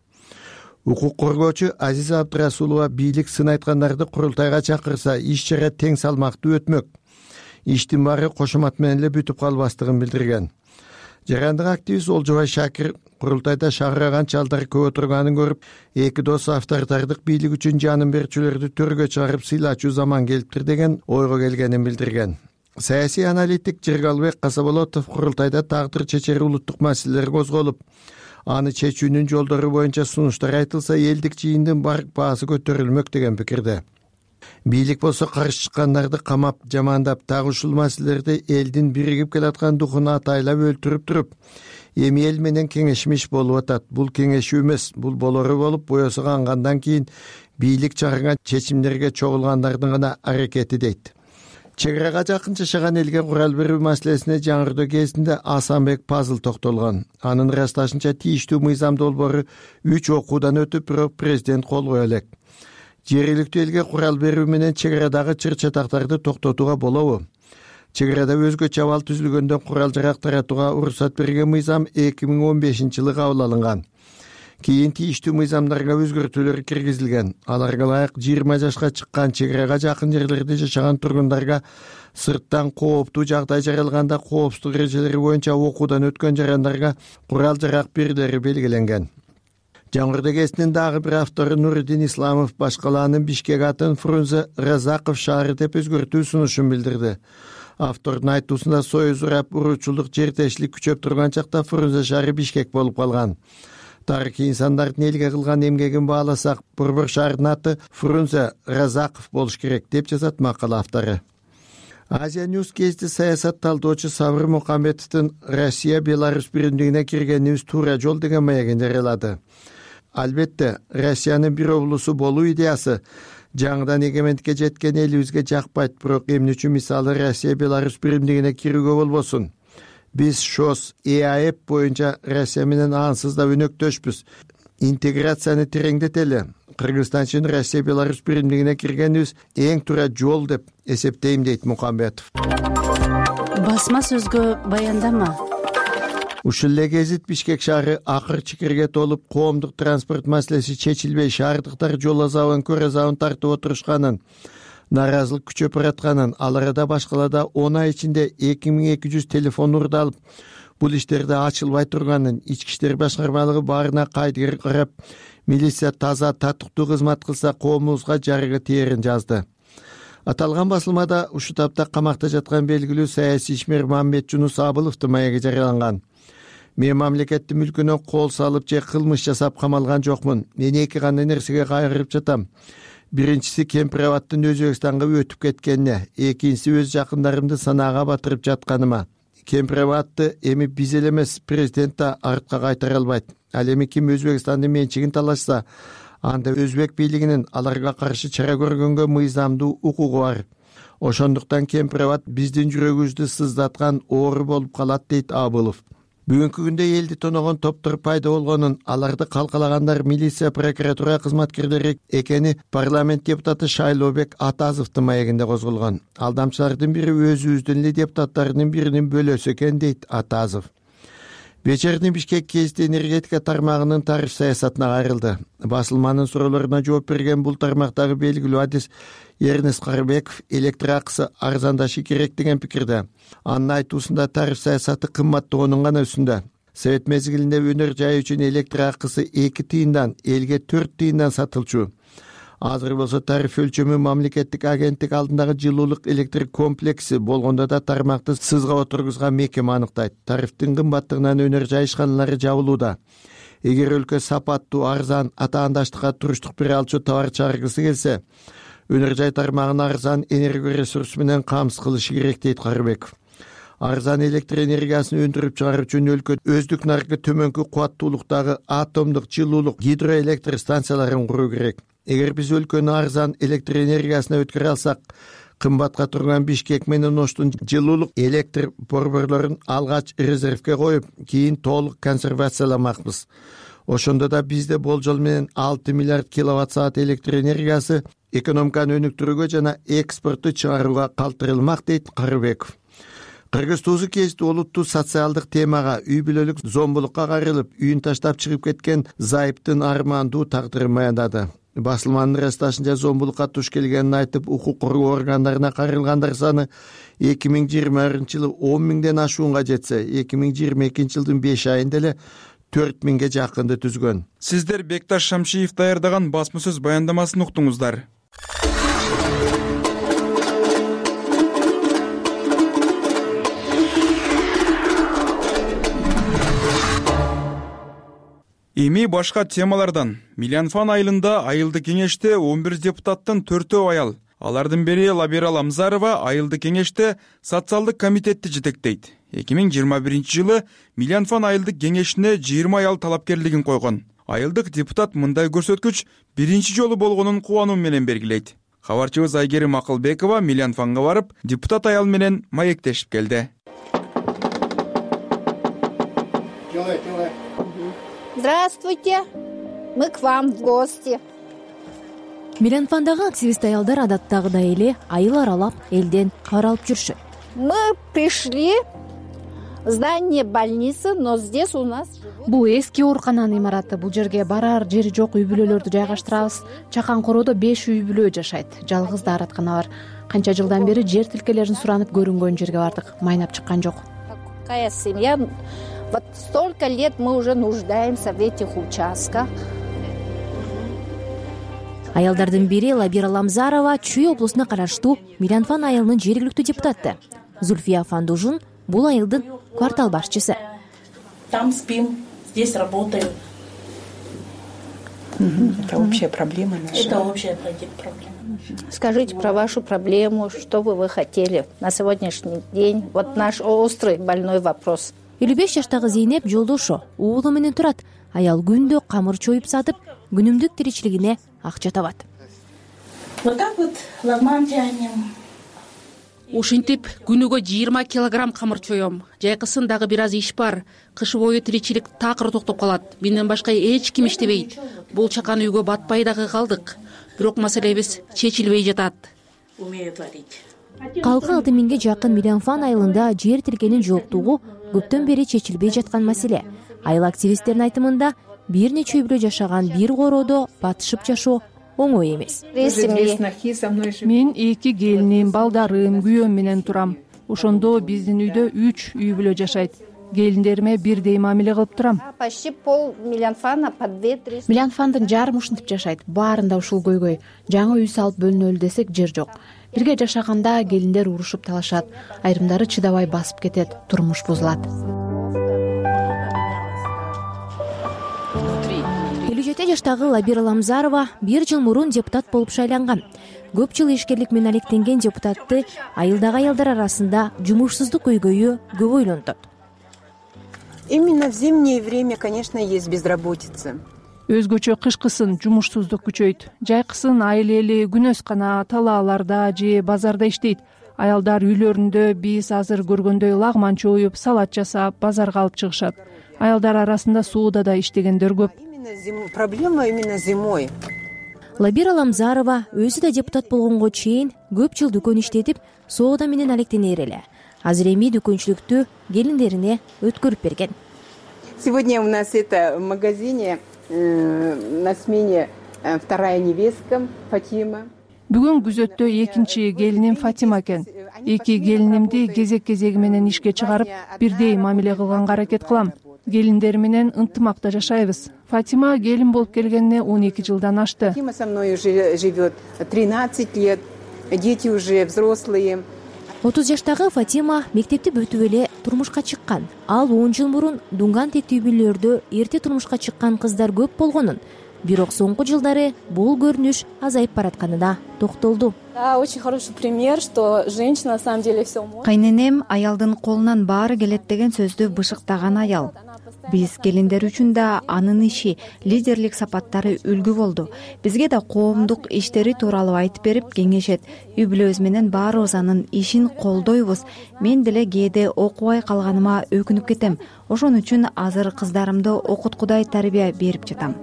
Укук коргоочу Азиза Абдрасулова бийлик сын айткандарды курултайга чакырса, иш чара тең салмактуу өтмөк. Иштин баары кошомат менен эле бүтүп калбастыгын билдирген. Жарандык активист Олжобай Шакир курултайда шагыраган чалдар көп отурганын көрүп, эки дос авторитардык бийлик үчүн жанын берчүлөрдү төргө чыгарып сыйлачуу заман келиптир деген ойго келгенин билдирген. Саясий аналитик Жыргалбек Касаболотов курултайда тагдыр чечери улуттук маселелер козголуп, аны чечүүнүн жолдору боюнча сунуштар айтылса, элдик жыйындын барк баасы көтөрүлмөк деген пикирде. Бийлик болсо каршы чыккандарды камап, жамандап, так ушул маселелерди элдин биригип келаткан духун атайлап өлтүрүп туруп, эми эл менен кеңешмиш болуп атат. Бул кеңешүү эмес, бул болору болуп, боесу кангандан кийин бийлик чыгарган чечимдерге чогулгандардын гана аракети дейт. Чек арага жакын жашаган элге курал берүү маселесине жаңырдоо кезинде Асанбек Пазыл токтолгон. Анын ырасташынча тийиштүү мыйзам долбоору үч окуудан өтүп, бирок президент кол кое элек. Жергиликтүү элге курал берүү менен чек арадагы чыр-чатактарды токтотууга болобу? Чек арада өзгөчө абал түзүлгөндөн курал жарак таратууга уруксат берген мыйзам эки миң он бешинчи жылы кабыл алынган. Кийин тийиштүү мыйзамдарга өзгөртүүлөр киргизилген. Аларга ылайык жыйырма жашка чыккан чек арага жакын жерлерде жашаган тургундарга сырттан кооптуу жагдай жаралганда коопсуздук эрежелери боюнча окуудан өткөн жарандарга курал жарак берилери белгиленген. Жаңырды кезинин дагы бир автору Нуридин Исламов башкалаанын Бишкек атын Фрунзе Разаков шаары деп өзгөртүү сунушун билдирди. Автордун айтуусунда Союз урап уруучулук жертешилик күчөп турган чакта Фрунзе шаары Бишкек болуп калган. Тарыхый инсандардын элге кылган эмгегин бааласак, Борбор шаарынын аты Фрунзе Разаков болуш керек деп жазат макала автору. Азия Ньюс кезди саясат талдоочу Сабыр Мукамбетовдун Россия Беларусь биримдигине киргенибиз туура жол деген маегин жарыялады. Албетте, Россиянын бир облусу болуу идеясы жаңыдан эгемендикке жеткен элибизге жакпайт, бирок эмне үчүн мисалы Россия Беларусь биримдигине кирүүгө болбосун? Биз ШОС, ЭАЭП боюнча Россия менен ансыз да өнөктөшпүз. Интеграцияны тереңдетели. Кыргызстан үчүн Россия Беларусь биримдигине киргенибиз эң туура жол деп эсептейм, дейт Мукамбетов. Басма сөзгө баяндама. Ушул эле кезит Бишкек шаары акыр чикирге толуп, коомдук транспорт маселеси чечилбей, шаардыктар жол азабын, көр азабын тартып отурушканын, нааразылык күчөп баратканын, ал арада башкалада он ай ичинде эки миң эки жүз телефон урдалып, бул иштерде ачылбай турганын, ички иштер башкармалыгы баарына кайдыгер карап, милиция таза, татыктуу кызмат кылса коомубузга жарыгы тиерин жазды. Аталган басылмада ушу тапта камакта жаткан белгилүү саясий ишмер Мамбет Жунус Абыловдун маеги жарыяланган. Мен мамлекеттин мүлкүнө кол салып же кылмыш жасап камалган жокмун. Мен эки кандай нерсеге кайгырып жатам. Биринчиси Кемпирабадтын Өзбекстанга өтүп кеткенине, экинчиси өз жакындарымды санаага батырып жатканыма. Кемпирабадты эми биз эле эмес, президент да артка кайтара албайт. Ал эми ким Өзбекстандын менчигин талашса, анда өзбек бийлигинин аларга каршы чара көргөнгө мыйзамдуу укугу бар. Ошондуктан Кемпирабад биздин жүрөгүбүздү сыздаткан оору болуп калат, дейт Абылов. Бүгүнкү күндө элди тоногон топтор пайда болгонун, аларды калкалагандар милиция, прокуратура кызматкерлери экени парламент депутаты Шайлообек Атазовдун маегинде козголгон. Алдамчылардын бири өзүбүздүн эле депутаттарынын биринин бөлөсү экен, дейт Атазов. Вечерний Бишкек кезди энергетика тармагынын тариф саясатына кайрылды. Басылманын суроолоруна жооп берген бул тармактагы белгилүү адис Эрнест Карбеков электр акысы арзандашы керек деген пикирде. Анын айтуусунда тариф саясаты кымбаттоонун гана үстүндө. Совет мезгилинде өнөр жай үчүн электр акысы эки тыйындан элге төрт тыйындан сатылчу. Азыр болсо тариф өлчөмү мамлекеттик агенттик алдындагы жылуулук электр комплекси болгондо да тармакты сызга отургузган мекеме аныктайт. Тарифтин кымбаттыгынан өнөр жай ишканалары жабылууда. Эгер өлкө сапаттуу, арзан, атаандаштыкка туруштук бере алчу товар чыгаргысы келсе, өнөр жай тармагын арзан энергия ресурсу менен камсыз кылышы керек, дейт Карбеков. Арзан электр энергиясын өндүрүп чыгаруу үчүн өлкө өздүк наркы төмөнкү кубаттуулуктагы атомдук, жылуулук, гидроэлектр станцияларын куруу керек. Эгер биз өлкөнү арзан электр энергиясына өткөрө алсак, кымбатка турган Бишкек менен Оштун жылуулук электр борборлорун алгач резервге коюп, кийин толук консервацияламакпыз. Ошондо да бизде болжол менен алты миллиард киловатт саат электр энергиясы экономиканы өнүктүрүүгө жана экспортту чыгарууга калтырылмак, дейт Карыбеков. Кыргыз туузу кечти олуттуу социалдык темага үй бүлөлүк зомбулукка кайрылып, үйүн таштап чыгып кеткен зайыптын армандуу тагдырын баяндады. Басылманын расташынча зомбулукка туш келгенин айтып, укук коргоо органдарына кайрылгандар саны эки миң жыйырма биринчи жылы он миңден ашуунга жетсе, эки миң жыйырма экинчи жылдын беш айында эле төрт миңге жакынды түзгөн. Сиздер Бекташ Шамшиев даярдаган басма сөз баяндамасын уктуңуздар. Эми башка темалардан. Милянфан айылында айылды кеңеште он бир депутаттын төртөө аял. Алардын бири Лабира Ламзарова айылды кеңеште социалдык комитетти жетектейт. эки миң жыйырма биринчи жылы Милянфан айылдык кеңешине жыйырма аял талапкерлигин койгон. Айылдык депутат мындай көрсөткүч биринчи жолу болгонун кубануу менен белгилейт. Кабарчыбыз Айгерим Акылбекова Милянфанга барып, депутат аял менен маектешип келди. Здравствуйте, мы к вам в гости. Милянфандагы активист аялдар адаттагыдай эле айыл аралап элден кабар алып жүрүшөт. Мы пришли в здание больницы, но здесь у нас... Бул эски оорукананын имараты. Бул жерге барар жери жок үй бүлөлөрдү жайгаштырабыз. Чакан короодо беш үй бүлө жашайт. Жалгыз даараткана бар. Канча жылдан бери жер тилкелерин суранып көрүнгөн жерге бардык. Майнап чыккан жок. Какая семья? Вот столько лет мы уже нуждаемся в этих участках. Аялдардын бири Лабира Ламзарова Чүй облусуна караштуу Милянфан айылынын жергиликтүү депутаты. Зульфия Фандужун бул айылдын квартал башчысы. Там спим, здесь работаем. Это общая проблема наша. Это общая проблема. Скажите про вашу проблему, что бы вы хотели на сегодняшний день? Вот наш острый больной вопрос. элүү беш жаштагы Зейнеп жолдошу уулу менен турат. Аял күндө камыр чоюп сатып, күнүмдүк тиричилигине акча табат. Вот так вот лагман тянем. Ушинтип күнүгө жыйырма килограмм камыр чоем. Жайкысын дагы бир аз иш бар. Кыш бою тиричилик такыр токтоп калат. Менден башка эч ким иштебейт. Бул чакан үйгө батпай дагы калдык. Бирок маселебиз чечилбей жатат. Умею творить. Калкы алты миңге жакын Милянфан айылында жер тилкенин жоктугу көптөн бери чечилбей жаткан маселе. Айыл активисттеринин айтымында бир нече үй бүлө жашаган бир короодо батышып жашоо оңой эмес. Мен эки келиним, балдарым, күйөөм менен турам. Ошондо биздин үйдө үч үй бүлө жашайт. Келиндериме бирдей мамиле кылып турам. Почти пол Милянфана по две-три. Милянфандын жарым ушинтип жашайт. Баарында ушул көйгөй. Жаңы үй салып бөлүнөлү десек жер жок. Бирге жашаганда келиндер урушуп талашат. Айрымдары чыдабай басып кетет, турмуш бузулат. элүү жети жаштагы Лабира Ламзарова бир жыл мурун депутат болуп шайланган. Көп жыл ишкерлик менен алектенген депутатты айылдагы аялдар арасында жумушсуздук көйгөйү көп ойлонтот. Именно в зимнее время, конечно, есть безработица. Өзгөчө кышкысын жумушсуздук күчөйт. Жайкысын айыл эли күнөскана, талааларда же базарда иштейт. Аялдар үйлөрүндө биз азыр көргөндөй лагман чоюп, салат жасап, базарга алып чыгышат. Аялдар арасында сууда да иштегендер көп. Проблема именно зимой. Лабира Ламзарова өзү да депутат болгонго чейин көп жыл дүкөн иштетип, соода менен алектенер эле. Азыр эми дүкөнчүлүктү келиндерине өткөрүп берген. Сегодня у нас это в магазине на смене вторая невестка Фатима. Бүгүн күзөттө экинчи келиним Фатима экен. Эки келинимди кезек-кезеги менен ишке чыгарып, бирдей мамиле кылганга аракет кылам. Келиндер менен ынтымакта жашайбыз. Фатима келин болуп келгенине он эки жылдан ашты. Фатима со мной уже живет тринадцать лет. Дети уже взрослые. отуз жаштагы Фатима мектепти бүтүп эле турмушка чыккан. Ал он жыл мурун дунган тектүү үйлөрдө эрте турмушка чыккан кыздар көп болгонун, бирок соңку жылдары бул көрүнүш азайып баратканына токтолду. Да, очень хороший пример, что женщина на самом деле все может. Кайненем аялдын колунан баары келет деген сөздү бышыктаган аял. биз келиндер үчүн да анын иши, лидерлик сапаттары үлгү болду. Бизге да коомдук иштери тууралуу айтып берип кеңешет. Үй бүлөбүз менен баарыбыз анын ишин колдойбуз. Мен деле кээде окубай калганыма өкүнүп кетем. Ошон үчүн азыр кыздарымды окуткудай тарбия берип жатам.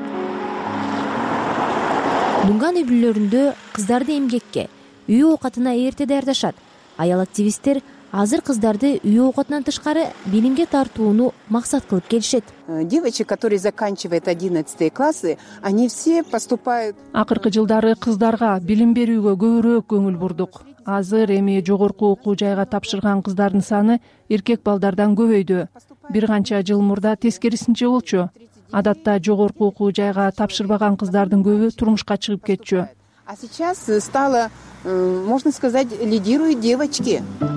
Дунган үй бүлөлөрүндө кыздарды эмгекке, үй оокатына эрте даярдашат. Аял активисттер азыр кыздарды үй оокатынан тышкары билимге тартууну максат кылып келишет. Девочек, которые заканчивают одиннадцатые классы, они все поступают. Акыркы жылдары кыздарга билим берүүгө көбүрөөк көңүл бурдук. Азыр эми жогорку окуу жайга тапшырган кыздардын саны эркек балдардан көбөйдү. Бир канча жыл мурда тескерисинче болчу. Адатта жогорку окуу жайга тапшырбаган кыздардын көбү турмушка чыгып кетчү. А сейчас стало, можно сказать, лидируют девочки.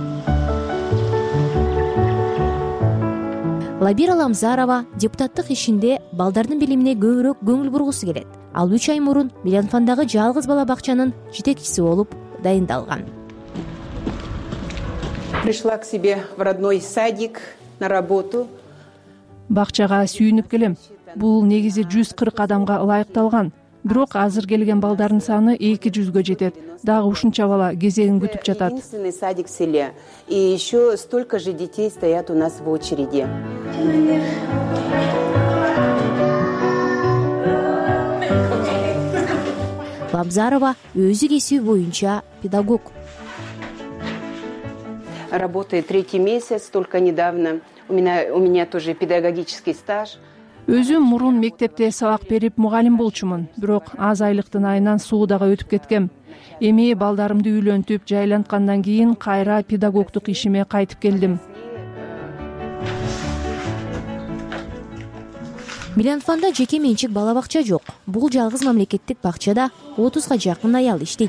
Лабира Ламзарова депутаттык ишинде балдардын билимине көбүрөөк көңүл бургусу келет. Ал үч ай мурун Милянфандагы жалгыз бала бакчанын жетекчиси болуп дайындалган. Пришла к себе в родной садик на работу. Бакчага сүйүнүп келем. Бул негизи жүз кырк адамга ылайыкталган. Бирок азыр келген балдардын саны эки жүзгө жетет. Дагы ушунча бала кезегин күтүп жатат. Единственный садик в селе. И еще столько же детей стоят у нас в очереди. Ламзарова өзү кесиби боюнча педагог. Работает третий месяц, только недавно. У меня, у меня тоже педагогический стаж. Өзүм мурун мектепте сабак берип мугалим болчумун, бирок аз айлыктын айынан суудага өтүп кеткем. Эми балдарымды үйлөнтүп, жайланткандан кийин кайра педагогдук ишиме кайтып келдим. Милянфанда жеке менчик бала бакча жок. Бул жалгыз мамлекеттик бакчада отузга жакын аял иштейт.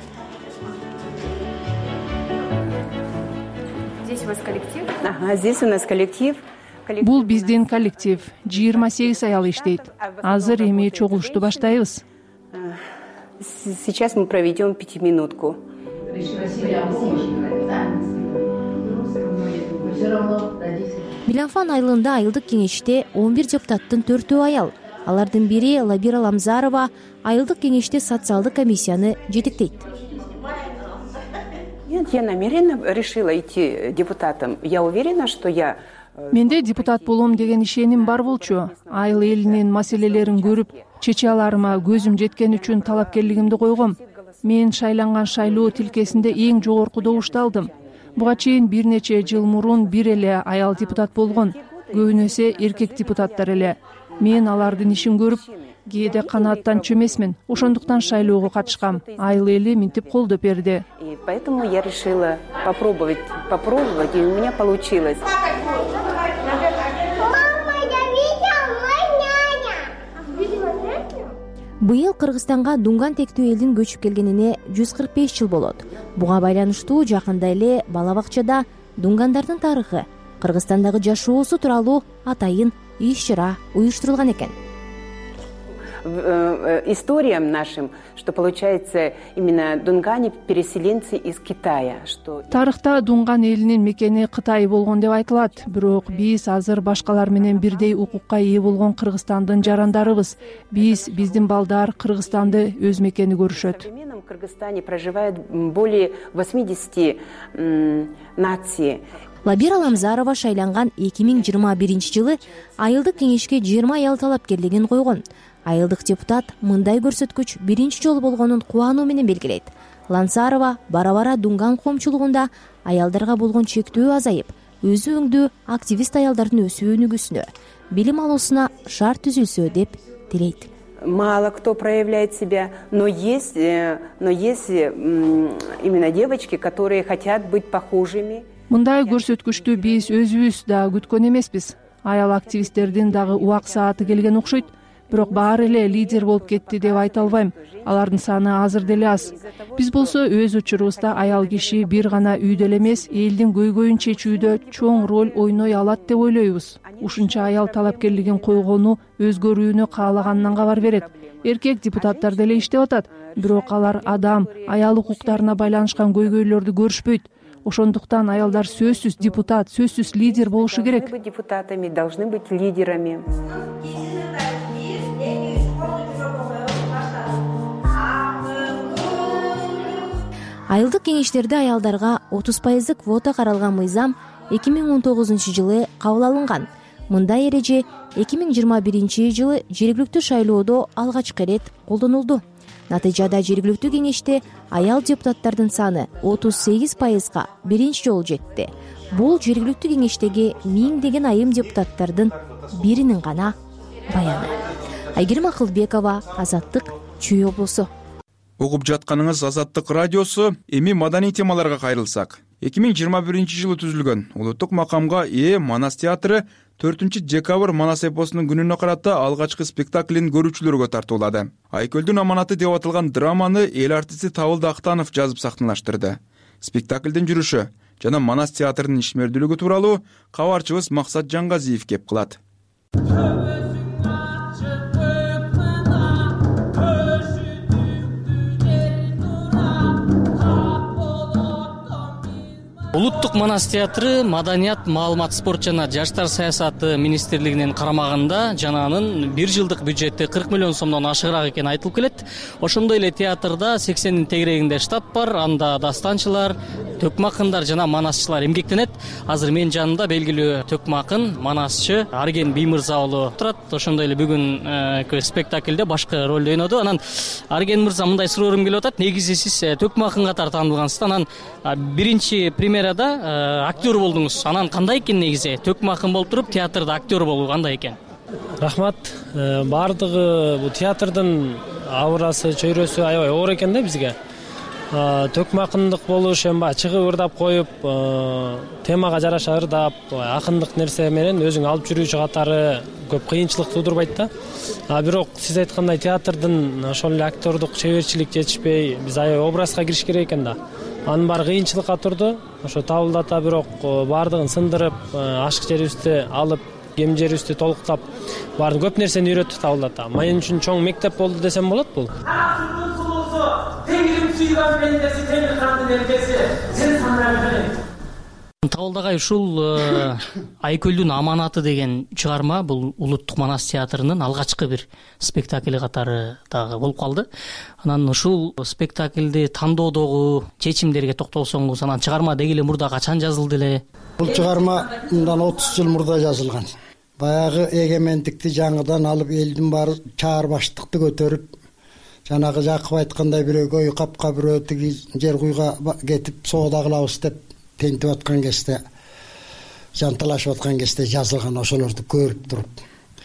Здесь у вас коллектив? Ага, здесь у нас коллектив. Бул биздин коллектив. жыйырма сегиз аял иштейт. Азыр эми чогулушту баштайбыз. Сейчас мы проведем пятиминутку. Милянфан айылында айылдык кеңеште он бир депутаттын төртөө аял. Алардын бири Лабира Ламзарова айылдык кеңеште социалдык комиссияны жетектейт. Нет, я намеренно решила идти депутатом. Я уверена, что я... Менде депутат болом деген ишеним бар болчу. Айыл элинин маселелерин көрүп, чече аларыма көзүм жеткен үчүн талапкерлигимди койгом. Мен шайланган шайлоо тилкесинде эң жогорку добушту алдым. Буга чейин бир нече жыл мурун бир эле аял депутат болгон. Көбүнөсү эркек депутаттар эле. Мен алардын ишин көрүп, кээде канааттанчу эмесмин. Ошондуктан шайлоого катышкам. Айыл эли минтип колдоп берди. И поэтому я решила попробовать, попробовать, и у меня получилось. Быйыл Кыргызстанга дунган тектүү элдин көчүп келгенине жүз кырк беш жыл болот. Буга байланыштуу жакында эле бала бакчада дунгандардын тарыхы, Кыргызстандагы жашоосу тууралуу атайын иш-чара уюштурулган экен. Историям нашим, что получается именно дунгане переселенцы из Китая, что тарыхта дунган элинин мекени Кытай болгон деп айтылат, бирок биз азыр башкалар менен бирдей укукка ээ болгон Кыргызстандын жарандарыбыз. Биз биздин балдар Кыргызстанды өз мекени көрүшөт. В современном Кыргызстане проживает более восьмидесяти наций. Лабира Ламзарова шайланган эки миң жыйырма биринчи жылы айылдык кеңешке жыйырма аял талапкерлигин койгон. Айылдык депутат мындай көрсөткүч биринчи жолу болгонун кубануу менен белгилейт. Лансарова бара-бара дунган коомчулугунда аялдарга болгон чектөө азайып, өзү өңдүү активист аялдардын өсүү өнүгүүсүнө, билим алуусуна шарт түзүлсө деп тилейт. Мало кто проявляет себя, но есть, но есть именно девочки, которые хотят быть похожими. Мындай көрсөткүчтү биз өзүбүз да күткөн эмеспиз. Аял активисттердин дагы убак сааты келген окшойт. Бирок баары эле лидер болуп кетти деп айта албайм. Алардын саны азыр деле аз. Биз болсо өз учурубузда аял киши бир гана үйдө эле эмес, элдин көйгөйүн чечүүдө чоң роль ойной алат деп ойлойбуз. Ушунча аял талапкерлигин койгону өзгөрүүнү каалаганынан кабар берет. Эркек депутаттар деле иштеп атат, бирок алар адам, аял укуктарына байланышкан көйгөйлөрдү көрүшпөйт. ошондуктан аялдар сөзсүз депутат, сөзсүз лидер болушу керек. Депутатами должны быть лидерами. Айылдык кеңештерде аялдарга отуз пайыздык квота каралган мыйзам эки миң он тогузунчу жылы кабыл алынган. Мындай эреже эки миң жыйырма биринчи жылы жергиликтүү шайлоодо алгачкы ирет колдонулду. Натыйжада жергиликтүү кеңеште аял депутаттардын саны отуз сегиз пайызга биринчи жолу жетти. Бул жергиликтүү кеңештеги миңдеген айым депутаттардын биринин гана баяны. Айгерим Акылбекова, Азаттык, Чүй облусу. Угуп жатканыңыз Азаттык радиосу. Эми маданий темаларга кайрылсак. эки миң жыйырма биринчи жылы түзүлгөн улуттук макамга ээ Манас театры төртүнчү декабрь Манас эпосунун күнүнө карата алгачкы спектаклин көрүүчүлөргө тартуулады. Айкөлдүн аманаты деп аталган драманы эл артисти Табылды Актанов жазып сахналаштырды. Спектаклдин жүрүшү жана Манас театрынын ишмердүүлүгү тууралуу кабарчыбыз Максат Жангазиев кеп кылат. Улуттук Манас театры Маданият, маалымат, спорт жана жаштар саясаты министрлигинин карамагында жана анын бир жылдык бюджети кырк миллион сомдон ашыгыраак экени айтылып келет. Ошондой эле театрда сексендин тегерегинде штаб бар, анда дастанчылар, төкмө акындар жана манасчылар эмгектенет. Азыр менин жанымда белгилүү төкмө акын, манасчы Арген Биймырза уулу турат. Ошондой эле бүгүн спектаклде башкы ролду ойноду. Анан Арген мырза, мындай суроорум келип атат. Негизи сиз төкмө акын катары таанылгансыз. Анан биринчи премьера актер болдуңуз. Анан кандай экен негизи? Төкмө акын болуп туруп театрда актер болуу кандай экен? Рахмат. Бардыгы бул театрдын авырасы, чөйрөсү аябай оор экен да бизге. Төкмө акындык болуш эми чыгып ырдап коюп, темага жараша ырдап, акындык нерсе менен өзүң алып жүрүүчү катары көп кыйынчылык туудурбайт да. А бирок сиз айткандай театрдын ошол эле актердук чеберчилик жетишпей, биз аябай образга кириш керек экен да. Анын баары кыйынчылыкка турду. Ошо Табылды ата бирок баардыгын сындырып, ашык жерибизди алып, кем жерибизди толуктап, баарын көп нерсени үйрөттү Табылды ата. Мен үчүн чоң мектеп болду десем болот бул. Теңирим сүйгөн мендеси, теңир кандын эркеси, сен санабы. Табылды агай, ушул Айкөлдүн аманаты деген чыгарма бул Улуттук Манас театрынын алгачкы бир спектакли катары дагы болуп калды. Анан ушул спектаклди тандоодогу чечимдерге токтолсоңуз, анан чыгарма деги эле мурда качан жазылды эле? Бул чыгарма мындан отуз жыл мурда жазылган. Баягы эгемендикти жаңыдан алып, элдин баары чаар баштыкты көтөрүп, жанагы Жакып айткандай бирөөгө үй капка, бирөө тиги жер куйга кетип соода кылабыз деп тентип аткан кезде, жанталашып аткан кезде жазылган, ошолорду көрүп туруп.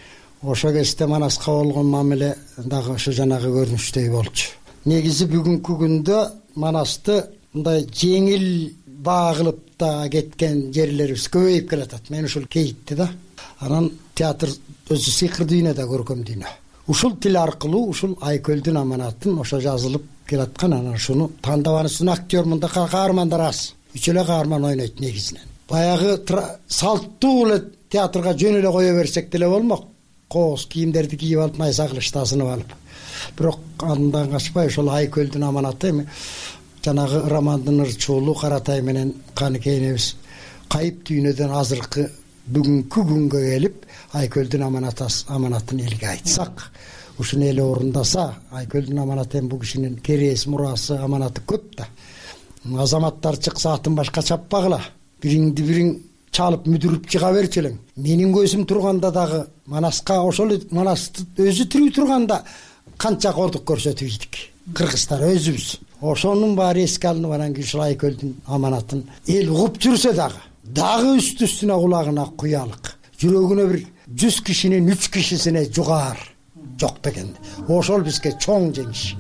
Ошо кезде Манаска болгон мамиле дагы ошо жанагы көрүнүштөй болчу. Негизи бүгүнкү күндө Манасты мындай жеңил багылып да кеткен жерлерибиз көбөйүп келатат. Мен ушул кейитти да. Анан театр өзү сыйкыр дүйнө да көркөм дүйнө. Ушул тил аркылуу ушул Айкөлдүн аманатын ошо жазылып келаткан. Анан ушуну тандабансын актер мында каармандар аз. Үч эле каарман ойнойт негизинен. Баягы салттуу эле театрга жөн эле кое берсек деле болмок. Кооз кийимдерди кийип алып, найза кылычты асынып алып. Бирок андан качпай ошол Айкөлдүн аманаты эми жанагы романдын ырчуулу Каратай менен Каныкей энебиз кайып дүйнөдөн азыркы бүгүнкү күнгө келип Айкөлдүн аманатын элге айтсак, ушуну эле орундаса, Айкөлдүн аманаты эми бул кишинин керээси, мурасы, аманаты көп да. Азаматтар чыкса атын башка чаппагыла. Бириңди бириң чалып мүдүрүп чыга берчи элең. Менин көзүм турганда дагы Манаска, ошол Манасты өзү тирүү турганда канча кордук көрсөтүп ийдик. Кыргыздар өзүбүз. Ошонун баары эске алынып, анан кийин ушул Айкөлдүн аманатын эл угуп жүрсө дагы, дагы үстү-үстүнө кулагына куялык. Жүрөгүнө бир жүз кишинин үч кишисине жугаар жок деген. Ошол бизге чоң жеңиш.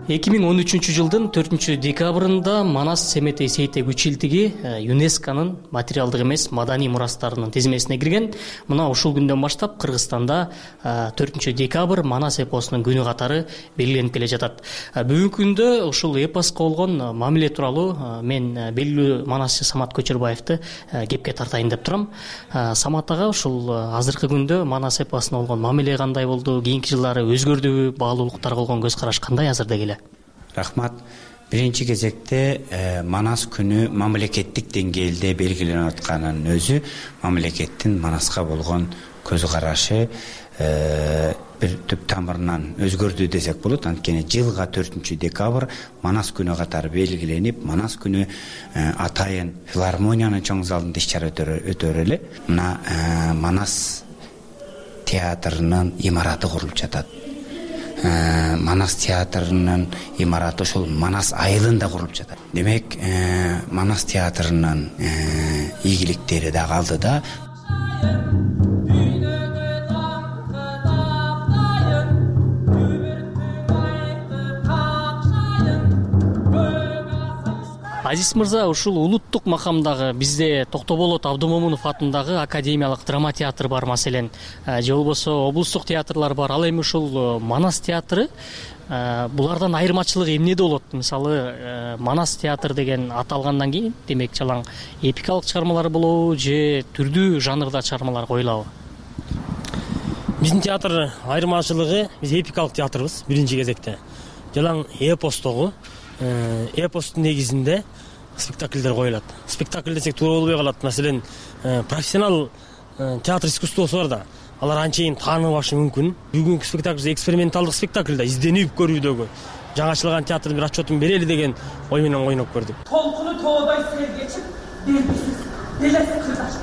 эки миң он үчүнчү жылдын төртүнчү декабрында Манас Семетей сейтек үч илтиги ЮНЕСКОнун материалдык эмес маданий мурастарынын тизмесине кирген. Мына ушул күндөн баштап Кыргызстанда төртүнчү декабрь Манас эпосунун күнү катары белгиленип келе жатат. Бүгүнкү күндө ушул эпоска болгон мамиле тууралуу мен белгилүү манасчы Самат Көчөрбаевди кепке тартайын деп турам. Самат ага, ушул азыркы күндө Манас эпосуна болгон мамиле кандай болду? Кийинки жылдары өзгөрдүбү? Баалуулуктарга болгон көз караш кандай азырда келе? Рахмат. Биринчи кезекте Манас күнү мамлекеттик деңгээлде белгиленип атканын өзү мамлекеттин Манаска болгон көз карашы бир түп тамырынан өзгөрдү десек болот. Анткени жылга төртүнчү декабрь Манас күнү катары белгиленип, Манас күнү атайын филармониянын чоң залында иш-чара өтөр эле. Мына Манас театрынын имараты курулуп жатат. Манас театрынын имараты ошол Манас айылында курулуп жатат. Демек, Манас театрынын ийгиликтери да калды да. Азиз мырза, ушул улуттук макамдагы бизде Токтоболот Абдымомунов атындагы академиялык драма театр бар, маселен, же болбосо облустук театрлар бар. Ал эми ушул Манас театры булардан айырмачылыгы эмнеде болот? Мисалы, Манас театр деген аталгандан кийин, демек, жалаң эпикалык чыгармалар болобу же түрдүү жанрда чыгармалар коюлабы? Биздин театр айырмачылыгы, биз эпикалык театрбыз биринчи кезекте. Жалаң эпостогу, эпостун негизинде спектакльдер коюлат. Спектакль десек туура болбой калат. Маселен, профессионал театр искусствосу бар да. Алар анчейин тааныбашы мүмкүн. Бүгүнкү спектакль эксперименталдык спектакль да, изденип көрүүдөгү. Жаңачылган театрдын бир отчетун берели деген ой менен ойноп көрдүк. Толкуну тоодай сел кечип, белгисиз делеси кырдашты.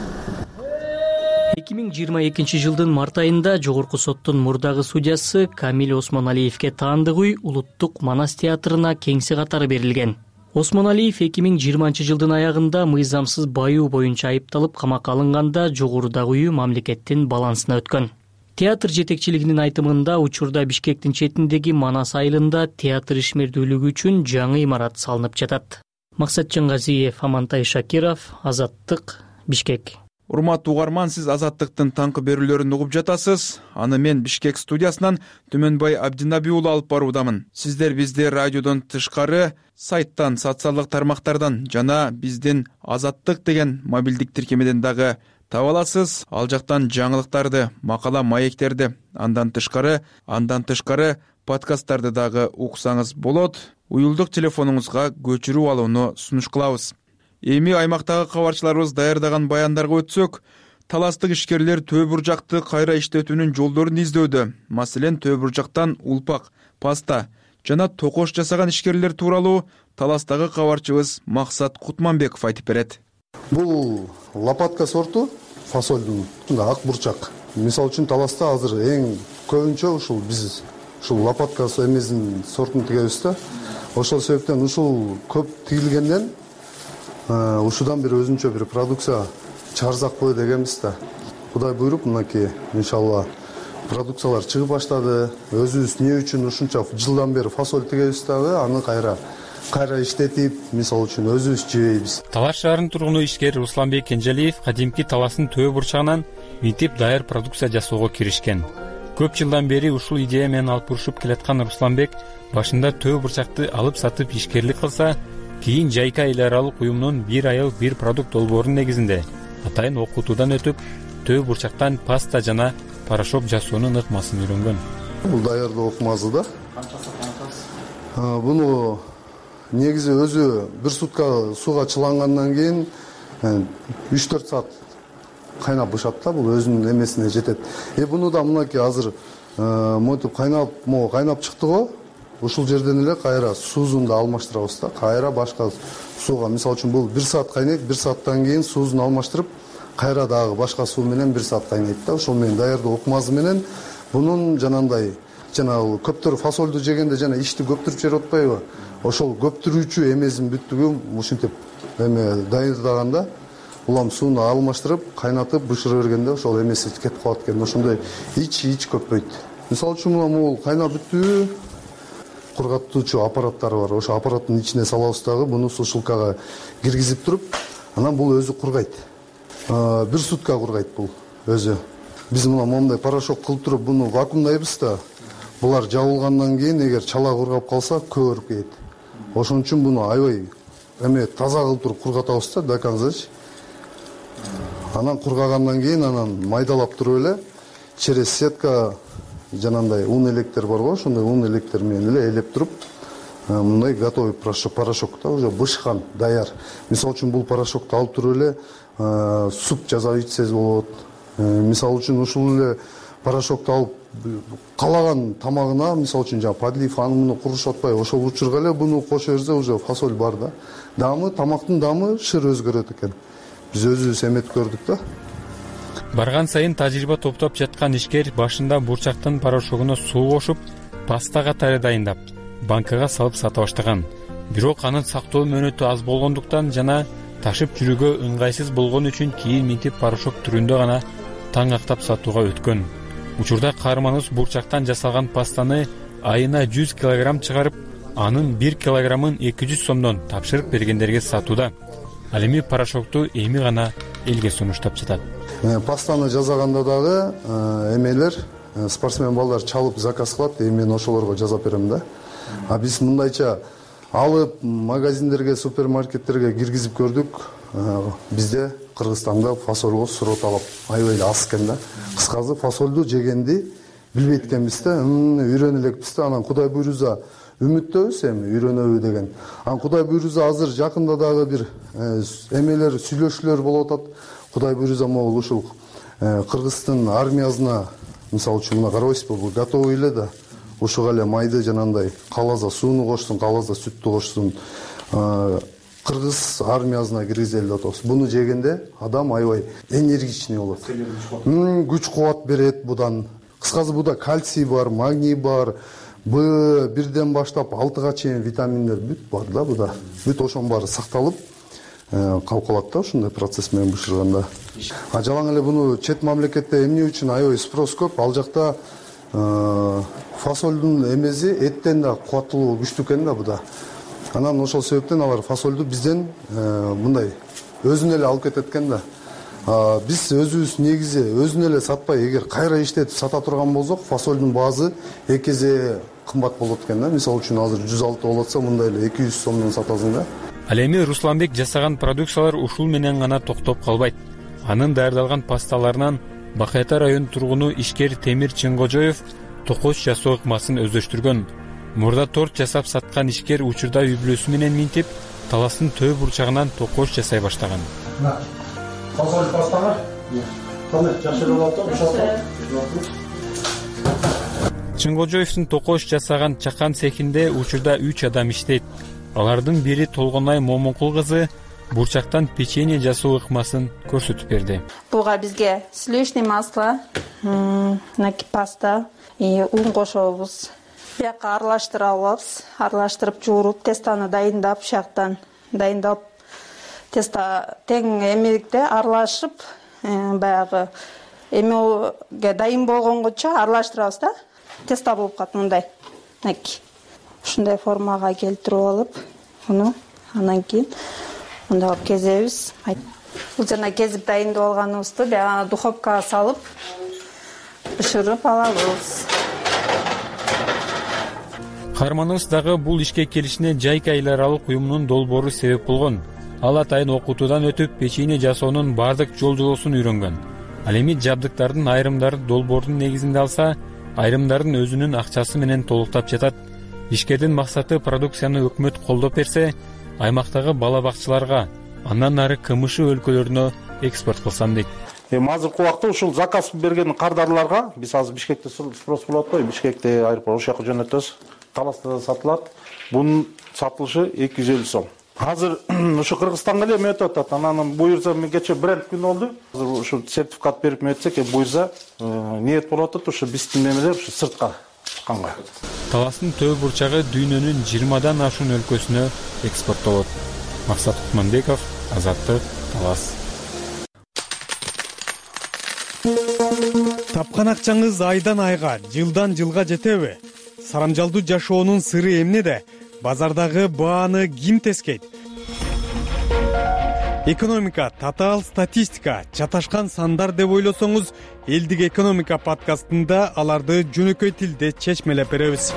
эки миң жыйырма экинчи жылдын март айында Жогорку соттун мурдагы судьясы Камил Осмоналиевке таандыгый улуттук Манас театрына кеңси катары берилген. Осмоналиев эки миң жыйырманчы жылдын аягында мыйзамсыз баюу боюнча айыпталып камакка алынганда жогорудагы мамлекеттин балансына өткөн. Театр жетекчилигинин айтымында учурда Бишкектин четиндеги Манас айылында театр ишмердүүлүгү үчүн жаңы имарат салынып жатат. Максатжан Газиев, Амантай Шакиров, Азаттык, Бишкек. Урматтуу угарман, сиз Азаттыктын таңкы берүүлөрүн угуп жатасыз. Аны мен Бишкек студиясынан Түмөнбай Абдинаби уулу алып баруудамын. Сиздер бизди радиодон тышкары, сайттан, социалдык тармактардан жана биздин Азаттык деген мобилдик тиркемеден дагы таба аласыз. Ал жактан жаңылыктарды, макала маектерди, андан тышкары, андан тышкары подкасттарды дагы уксаңыз болот. Уюлдук телефонуңузга көчүрүп алууну сунуш кылабыз. Эми аймактагы кабарчыларыбыз даярдаган баяндарга өтсөк, таластык ишкерлер Төө Буржакты кайра иштетүүнүн жолдорун издөдө. Маселен, Төө Буржактан улпак, паста жана токош жасаган ишкерлер тууралуу таластагы кабарчыбыз Максат Кутманбеков айтып берет. Бул лопатка сорту фасолдун ак бурчак. Мисалы үчүн таласта азыр эң көбүнчө ушул биз ушул лопатка эмесин сортун тигебиз да. Ошол себептен ушул көп тигилгенден ушудан бир өзүнчө бир продукция чыгарсакпы дегенбиз да. Кудай буйруп, мынакей иншалла продукциялар чыгып баштады. Өзүбүз эмне үчүн ушунча жылдан бери фасоль тигебиз дагы, аны кайра кайра иштетип, мисалы үчүн өзүбүз жебейбиз. Талаш шаарынын тургуну ишкер Русланбек Кенжалиев кадимки таластын Төө Бурчагынан митип даяр продукция жасоого киришкен. Көп жылдан бери ушул идея менен алып урушуп келаткан Русланбек башында Төө Бурчакты алып сатып ишкерлик кылса, кийин Жайка эл аралык уюмунун бир айыл бир продукт долбоорунун негизинде атайын окутуудан өтүп, Төө Бурчактан паста жана порошок жасоонун ыкмасын үйрөнгөн. Бул даярдоо ыкмасы да. Буну негизи өзү бир сутка сууга чылангандан кийин үч төрт саат кайнап бышат да, бул өзүнүн эмесине жетет. Э буну да мынакей азыр монтип кайнап, могу кайнап чыкты го. Ушул жерден эле кайра суузун да алмаштырабыз да. Кайра башка сууга, мисалы үчүн бул бир саат кайнайт, бир сааттан кийин суузун алмаштырып, кайра дагы башка суу менен бир саат кайнайт да. Ошол менен даярдоо ыкмасы менен бунун жанагындай жана көптөр фасолду жегенде жана ишти көптүрүп жеп атпайбы? Ошол көптүрүүчү эмесин бүттүгү ушинтип эме даярдаганда улам сууну алмаштырып, кайнатып, бышыра бергенде ошол эмеси кетип калат экен. Ошондой ич ич көппөйт. Мисалы үчүн бул кайнап бүттү. кургатуучу аппараттары бар. Ошо аппараттын ичине салабыз дагы буну сушилкага киргизип туруп, анан бул өзү кургайт. Бир сутка кургайт бул өзү. Биз мына моундай порошок кылып туруп буну вакуумдайбыз да, булар жабылгандан кийин эгер чала кургап калса көбөрүп кетет. Ошон үчүн буну аябай эме таза кылып туруп кургатабыз да до конца. Анан кургагандан кийин анан майдалап туруп эле через сетка жанагындай ун электер барго, ошондой ун электер менен эле элеп туруп, мындай готовый порошок да уже бышкан, даяр. Мисалы үчүн бул порошокту алып туруп эле суп жасап ичсеңиз болот. Мисалы үчүн ушул эле порошокту алып калаган тамагына, мисалы үчүн жана подлив анын курушуп атпайбы, ошол учурга эле буну кошо берсе уже фасоль бар да. Дамы, тамактын дамы шыр өзгөрөт экен. Биз өзүбүз эметип көрдүк да. Барган сайын тажрыйба топтоп жаткан ишкер башында бурчактын порошогуна суу кошуп, паста катары дайындап, банкага салып сата баштаган. Бирок анын сактоо мөөнөтү аз болгондуктан жана ташып жүрүүгө ыңгайсыз болгон үчүн кийин минтип порошок түрүндө гана таң актап сатууга өткөн. Учурда каарманыбыз бурчактан жасалган пастаны айына жүз килограмм чыгарып, анын бир килограммын эки жүз сомдон тапшырып бергендерге сатууда. Ал эми порошокту эми гана элге сунуштап жатат. Пастаны жасаганда дагы эмелер, спортсмен балдар чалып заказ кылат, эми мен ошолорго жасап берем да. А биз мындайча алып магазиндерге, супермаркеттерге киргизип көрдүк. Бизде Кыргызстанда фасолго суроо талап аябай аз экен да. Кыскасы фасолду жегенди билбейт экенбиз да, үйрөнө элекпиз да. Анан Кудай буйруза үмүттөбүз эми үйрөнөбү деген. Анан Кудай буйруза азыр жакында дагы бир эмелер, сүйлөшүүлөр болуп атат. Кудай буйруза могул ушул Кыргыздын армиясына, мисалы үчүн мына карабайсызбы, бул готовый эле да. Ушуга эле майды жанандай калаза сууну кошсун, калаза сүттү кошсун. Кыргыз армиясына киргизели деп атабыз. Буну жегенде адам аябай энергичный болот. Күч кубат берет будан. Кыскасы буда кальций бар, магний бар, Б бирден баштап алтыга чейин витаминдер бүт бар да буда. Бүт ошонун баары сакталып калып калат да ушундай процесс менен бышырганда. А жалаң эле буну чет мамлекетте эмне үчүн аябай спрос көп? Ал жакта фасолдун эмеси эттен да кубаттуулугу күчтүү экен да буда. Анан ошол себептен алар фасолду бизден мындай өзүнө эле алып кетет экен да. Биз өзүбүз негизи өзүнө эле сатпай, эгер кайра иштетип сата турган болсок, фасолдун баасы эки эсе кымбат болот экен да. Мисалы үчүн азыр жүз алты болуп атса, мындай эле эки жүз сомдон сатасың да. Ал эми Русланбек жасаган продукциялар ушул менен гана токтоп калбайт. Анын даярдалган пасталарынан Бакый Ата районунун тургуну ишкер Темир Чыңгожоев токоч жасоо ыкмасын өздөштүргөн. Мурда торт жасап саткан ишкер учурда үй бүлөсү менен минтип, таластын төө бурчагынан токоч жасай баштаган. Фасоль пастаңар. Кандай жакшы болот да, Чыңгожоевдун токоч жасаган чакан цехинде учурда үч адам иштейт. Алардын бири Толгонай Момункул кызы бурчактан печенье жасоо ыкмасын көрсөтүп берди. Буга бизге сливочный масло, паста, ун кошобуз. Бияка аралаштыра алабыз. Аралаштырып жууруп, тестаны дайындап, шактан дайындап, теста тең эмеликте аралашып, баягы эмеге дайын болгонгочо аралаштырабыз да. Теста болуп калат мындай. Ушундай формага келтирип алып, муну анан кийин мындай кылып кезебиз. Бул жана кезип дайындап алганыбызды баягы духовкага салып бышырып алабыз. Каарманыбыз дагы бул ишке келишине Жайка эл аралык уюмунун долбоору себеп болгон. Ал атайын окутуудан өтүп, печенье жасоонун бардык жол жолосун үйрөнгөн. Ал эми жабдыктардын айрымдары долбоордун негизинде алса, айрымдардын өзүнүн акчасы менен толуктап жатат. Ишкердин максаты продукцияны өкмөт колдоп берсе, аймактагы бала бакчаларга, андан нары КМШ өлкөлөрүнө экспорт кылсам дейт. Эми азыркы убакта ушул заказ берген кардарларга биз азыр Бишкекте спрос болот го, Бишкекте аэропорт ошол жака жөнөтөбүз. Таласта сатылат. Бунун сатылышы эки жүз элүү сом. Азыр ушу Кыргызстанга эле өтүп атат. Анан буйрса кече бренд күнү болду. Азыр ушу сертификат берип өтсөк, буйрса ниет болуп атат ушу биздин немелер ушу сыртка чыкканга. Таластын төө бурчагы дүйнөнүн жыйырмадан ашуун өлкөсүнө экспорттолот. Максат Кутманбеков, Азаттык, Талас. Тапкан акчаңыз айдан айга, жылдан жылга жетеби? сарамжалдуу жашоонун сыры эмнеде? Базардагы бааны ким тескейт? Экономика, татаал статистика, чаташкан сандар деп ойлосоңуз, Элдик экономика подкастында аларды жөнөкөй тилде чечмелеп беребиз.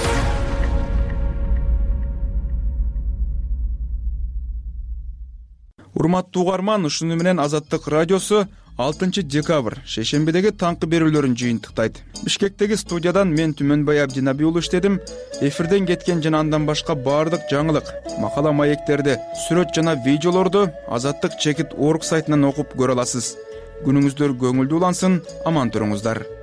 Урматтуу угарман, ушуну менен Азаттык радиосу алтынчы декабрь шейшембидеги таңкы берүүлөрүн жыйынтыктайт. Бишкектеги студиядан мен Түмөнбай Абдинаби уулу иштедим. Эфирден кеткен жана андан башка баардык жаңылык, макала маектерди, сүрөт жана видеолорду Азаттык чекит орг сайтынан окуп көрө аласыз. Күнүңүздөр көңүлдүү улансын, аман туруңуздар.